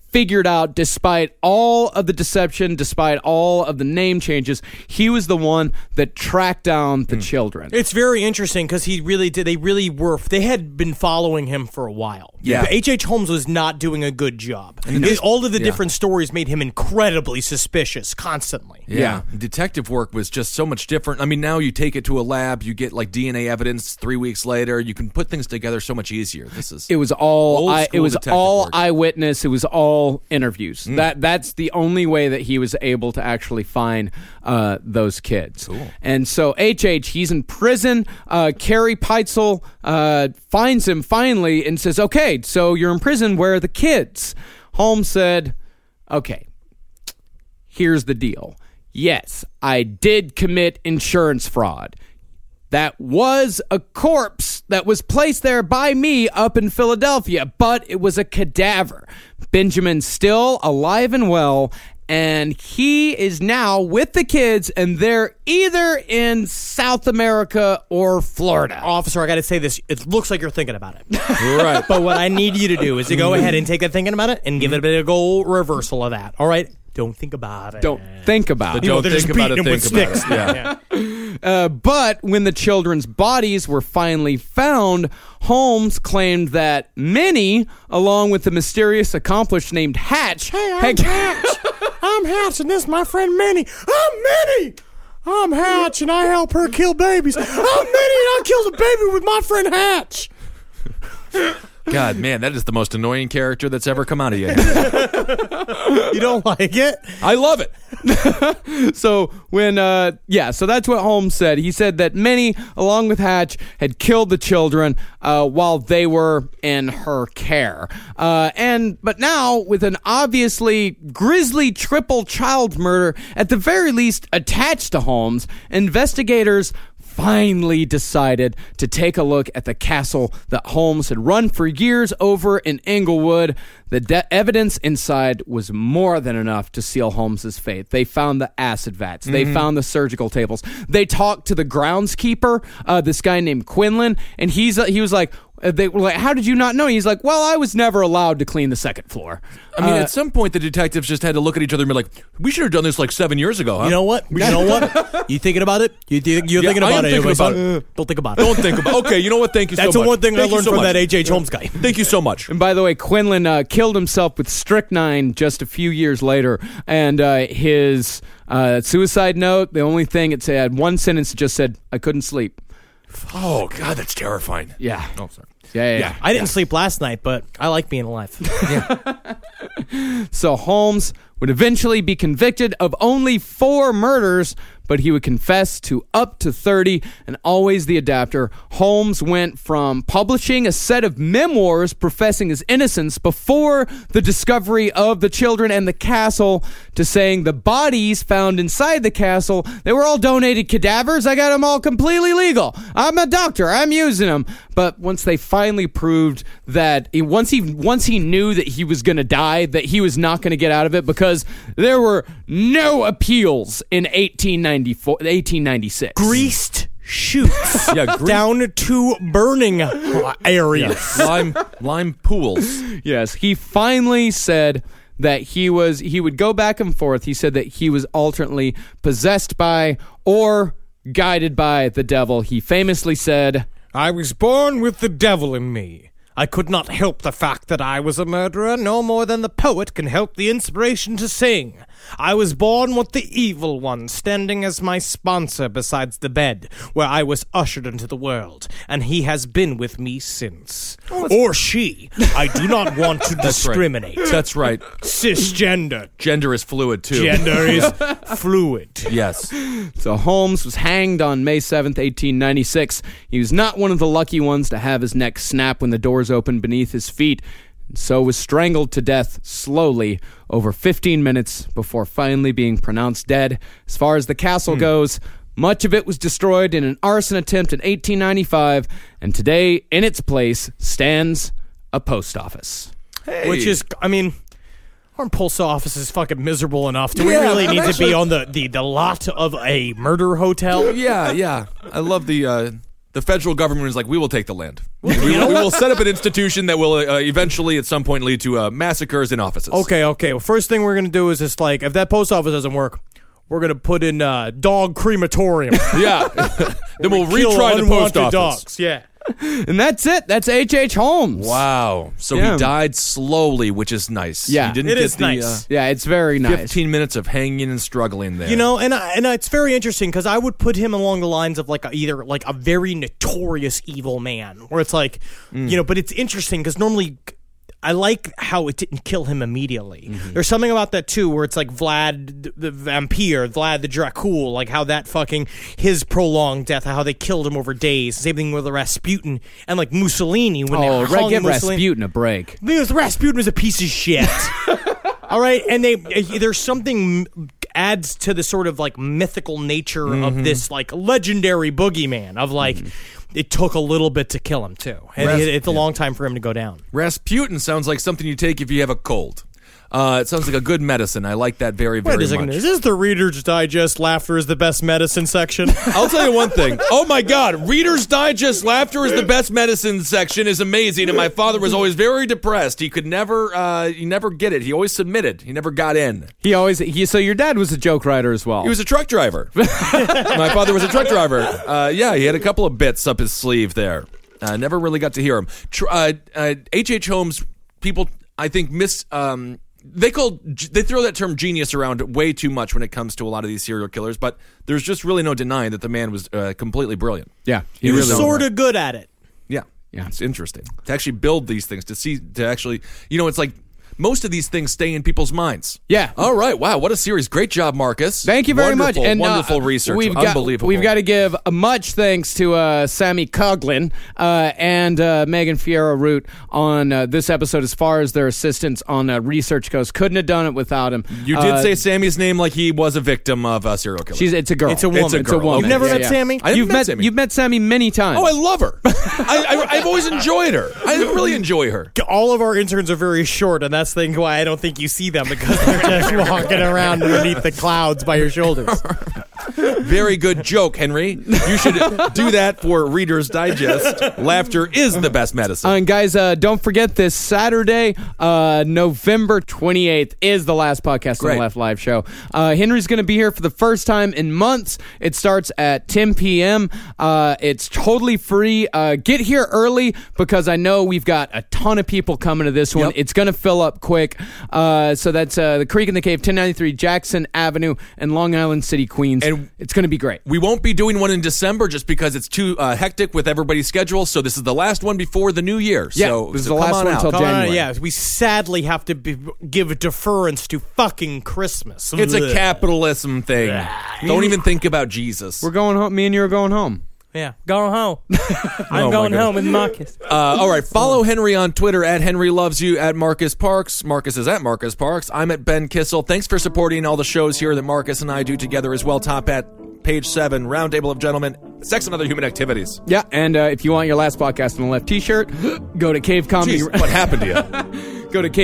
S1: figured out, despite all of the deception, despite all of the name changes, he was the one that tracked down the children.
S4: It's very interesting because he really did. They had been following him for a while.
S5: Yeah.
S4: H.H. Holmes was not doing a good job. All of the different stories made him incredibly suspicious constantly.
S5: Yeah. Detective work was just so much different. I mean, now you take it to a lab, you get like DNA evidence 3 weeks later, you can put things together so much easier.
S1: It was all
S5: detective work.
S1: eyewitness. It was all interviews. That's the only way that he was able to actually find those kids.
S5: Cool.
S1: And so H.H., he's in prison. Carrie Peitzel finds him finally and says, okay, so you're in prison. Where are the kids? Holmes said, okay, here's the deal. Yes, I did commit insurance fraud. That was a corpse that was placed there by me up in Philadelphia, but it was a cadaver. Benjamin's still alive and well, and he is now with the kids, and they're either in South America or Florida.
S4: Officer, I got to say this. It looks like you're thinking about it.
S5: Right.
S4: But what I need you to do is to go ahead and take that thinking about it and give it a bit of reversal of that. All right? Don't think about it.
S1: Don't think about it.
S5: Don't
S4: they're just
S5: think about
S4: beating
S5: it,
S4: him
S5: think
S4: with
S5: about
S4: sticks.
S5: it. Yeah.
S1: But when the children's bodies were finally found, Holmes claimed that Minnie, along with the mysterious accomplice named Hatch,
S4: Hatch. I'm Hatch, and this is my friend Minnie. I'm Minnie. I'm Hatch, and I help her kill babies. I'm Minnie, and I killed a baby with my friend Hatch.
S5: God, man, that is the most annoying character that's ever come out of you.
S4: You don't like it?
S5: I love it.
S1: So so that's what Holmes said. He said that Minnie, along with Hatch, had killed the children while they were in her care. But now, with an obviously grisly triple child murder, at the very least attached to Holmes, investigators finally decided to take a look at the castle that Holmes had run for years over in Englewood. The evidence inside was more than enough to seal Holmes's fate. They found the acid vats. They found the surgical tables. They talked to the groundskeeper, this guy named Quinlan, and he was like, they were like, how did you not know? He's like, well, I was never allowed to clean the second floor.
S5: I mean, at some point, the detectives just had to look at each other and be like, we should have done this like 7 years ago, huh?
S4: You know what? You thinking about it? You're thinking
S5: I
S4: about
S5: am
S4: it.
S5: thinking about
S4: Don't think about it.
S5: Don't think about it. Okay, you know what? Thank you so much.
S4: That's the one thing I
S5: Thank you
S4: learned
S5: so
S4: from
S5: much.
S4: that H.H. Holmes guy.
S5: Thank you so much.
S1: And by the way, Quinlan killed himself with strychnine just a few years later. And his suicide note, the only thing it had one sentence that just said, I couldn't sleep.
S5: Oh, God, that's terrifying.
S1: Yeah.
S5: Oh, sorry.
S1: Yeah.
S4: I didn't sleep last night, but I like being alive.
S1: So Holmes would eventually be convicted of only 4 murders, but he would confess to up to 30, and always the adapter. Holmes went from publishing a set of memoirs professing his innocence before the discovery of the children and the castle to saying the bodies found inside the castle, they were all donated cadavers. I got them all completely legal. I'm a doctor. I'm using them. But once they finally proved that, once he knew that he was going to die, that he was not going to get out of it because there were no appeals in 1896.
S4: Greased chutes. Down to burning areas.
S5: Lime pools.
S1: Yes, he finally said that he would go back and forth. He said that he was alternately possessed by or guided by the devil. He famously said,
S4: I was born with the devil in me. I could not help the fact that I was a murderer, no more than the poet can help the inspiration to sing. I was born with the evil one standing as my sponsor besides the bed where I was ushered into the world, and he has been with me since. Or she. I do not want to discriminate.
S5: That's right.
S4: Cisgender.
S5: Gender is fluid, too.
S4: Gender is fluid.
S5: Yes.
S1: So Holmes was hanged on May 7th, 1896. He was not one of the lucky ones to have his neck snap when the doors opened beneath his feet, and so was strangled to death slowly over 15 minutes before finally being pronounced dead. As far as the castle goes, much of it was destroyed in an arson attempt in 1895, and today in its place stands a post office.
S5: Hey.
S4: Which is, I mean, our post office is fucking miserable enough. Do we really need to be on the lot of a murder hotel?
S5: Yeah. I love the the federal government is like, we will take the land. We will set up an institution that will eventually, at some point, lead to massacres in offices.
S4: Okay. Well, first thing we're going to do is just like, if that post office doesn't work, we're going to put in dog crematorium.
S5: Yeah. Then we'll
S4: Kill
S5: retry the post
S4: unwanted
S5: office.
S4: dogs. Yeah.
S1: And that's it. That's H.H. Holmes.
S5: Wow. So
S1: Yeah.
S5: he died slowly, which is nice.
S1: Yeah.
S5: He didn't
S4: It
S5: get
S4: is
S5: the
S4: nice.
S1: Yeah, it's very nice.
S5: 15 minutes of hanging and struggling there.
S4: You know, and it's very interesting because I would put him along the lines of like either like a very notorious evil man, where it's like, but it's interesting because normally I like how it didn't kill him immediately. There's something about that too, where it's like Vlad the Vampire, Vlad the Dracul, like how that fucking his prolonged death, how they killed him over days. Same thing with Rasputin and like Mussolini when they hung
S1: give
S4: Mussolini.
S1: Rasputin a break.
S4: Because Rasputin was a piece of shit. All right, and there's something adds to the sort of like mythical nature of this like legendary boogeyman of like it took a little bit to kill him too, and it's a long time for him to go down.
S5: Rasputin sounds like something you take if you have a cold. It sounds like a good medicine. I like that very, very
S4: Wait a second,
S5: much.
S4: is this the Reader's Digest Laughter is the Best Medicine section?
S5: I'll tell you one thing. Oh my God, Reader's Digest Laughter is the Best Medicine section is amazing, and my father was always very depressed. He could never get it. He always submitted. He never got in.
S1: So your dad was a joke writer as well.
S5: He was a truck driver. My father was a truck driver. Yeah, he had a couple of bits up his sleeve there. Never really got to hear him. H.H. Holmes, people, I think, They throw that term genius around way too much when it comes to a lot of these serial killers, but there's just really no denying that the man was completely brilliant.
S1: Yeah,
S4: He was sort of good at it.
S5: Yeah, it's interesting to actually build these things, to actually, it's like most of these things stay in people's minds.
S1: Yeah.
S5: All right. Wow. What a series. Great job, Marcus.
S1: Thank you very much.
S5: And wonderful research. Unbelievable.
S1: We've got to give much thanks to Sammy Coughlin and Megan Fierro Root on this episode as far as their assistance on research goes. Couldn't have done it without him.
S5: You did say Sammy's name like he was a victim of a serial killer.
S1: It's a girl.
S4: It's a woman.
S5: It's a woman.
S4: You've never met
S1: Yeah.
S4: Sammy?
S5: I haven't met Sammy.
S1: You've met Sammy many times.
S5: Oh, I love her. I've always enjoyed her. I really enjoy her.
S4: All of our interns are very short, and that's the thing why I don't think you see them, because they're just walking around underneath the clouds by your shoulders.
S5: Very good joke, Henry. You should do that for Reader's Digest. Laughter is the best medicine.
S1: And guys, don't forget this Saturday, November 28th is the last podcast on the Left Live show. Henry's going to be here for the first time in months. It starts at 10 p.m. It's totally free. Get here early because I know we've got a ton of people coming to this one.
S5: Yep.
S1: It's going to fill up quick. So that's the Creek in the Cave, 1093 Jackson Avenue in Long Island City, Queens.
S5: And
S1: it's going to be great.
S5: We won't be doing one in December just because it's too hectic with everybody's schedule. So this is the last one before the new year.
S1: Yeah,
S5: so,
S1: this is
S5: so
S1: the
S5: come
S1: last
S5: on
S1: one
S5: out.
S1: until January.
S4: Yeah, we sadly have to give deference to fucking Christmas.
S5: It's a capitalism thing. Don't even think about Jesus.
S1: We're going home. Me and you are going home.
S4: Yeah, going home. I'm
S5: Oh,
S4: going
S5: my
S4: home with Marcus.
S5: All right, follow Henry on Twitter at Henry Loves You, at Marcus Parks. Marcus is at Marcus Parks. I'm at Ben Kissel. Thanks for supporting all the shows here that Marcus and I do together as well. Top at Page 7, Roundtable of Gentlemen, Sex and Other Human Activities.
S1: Yeah, and if you want your Last Podcast on the Left t-shirt, go to Cave Comedy.
S5: Jeez, what happened to you?
S1: Go to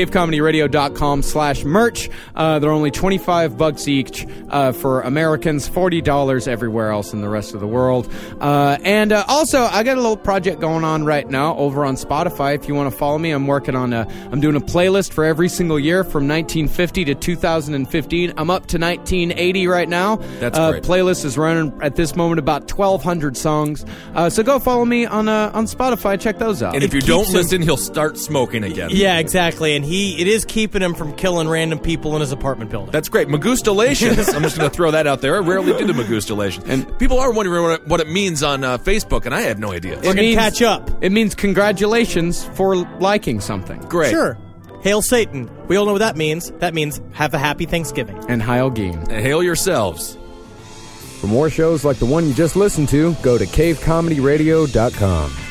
S1: cavecomedyradio.com/merch. They're only $25 each for Americans, $40 everywhere else in the rest of the world. And also, I got a little project going on right now over on Spotify. If you want to follow me, I'm working on I'm doing a playlist for every single year from 1950 to 2015. I'm up to 1980 right now.
S5: That's great.
S1: Playlist is running at this moment about 1,200 songs. So go follow me on Spotify. Check those out.
S5: And if you don't listen, he'll start smoking again.
S4: Yeah, exactly. And it is keeping him from killing random people in his apartment building.
S5: That's great. Magustalations. I'm just going to throw that out there. I rarely do the Magustalations. And people are wondering what it means on Facebook, and I have no idea.
S4: We're going to catch up.
S1: It means congratulations for liking something.
S5: Great.
S4: Sure. Hail Satan. We all know what that means. That means have a happy Thanksgiving.
S1: And Heil Geen.
S5: And hail yourselves.
S1: For more shows like the one you just listened to, go to cavecomedyradio.com.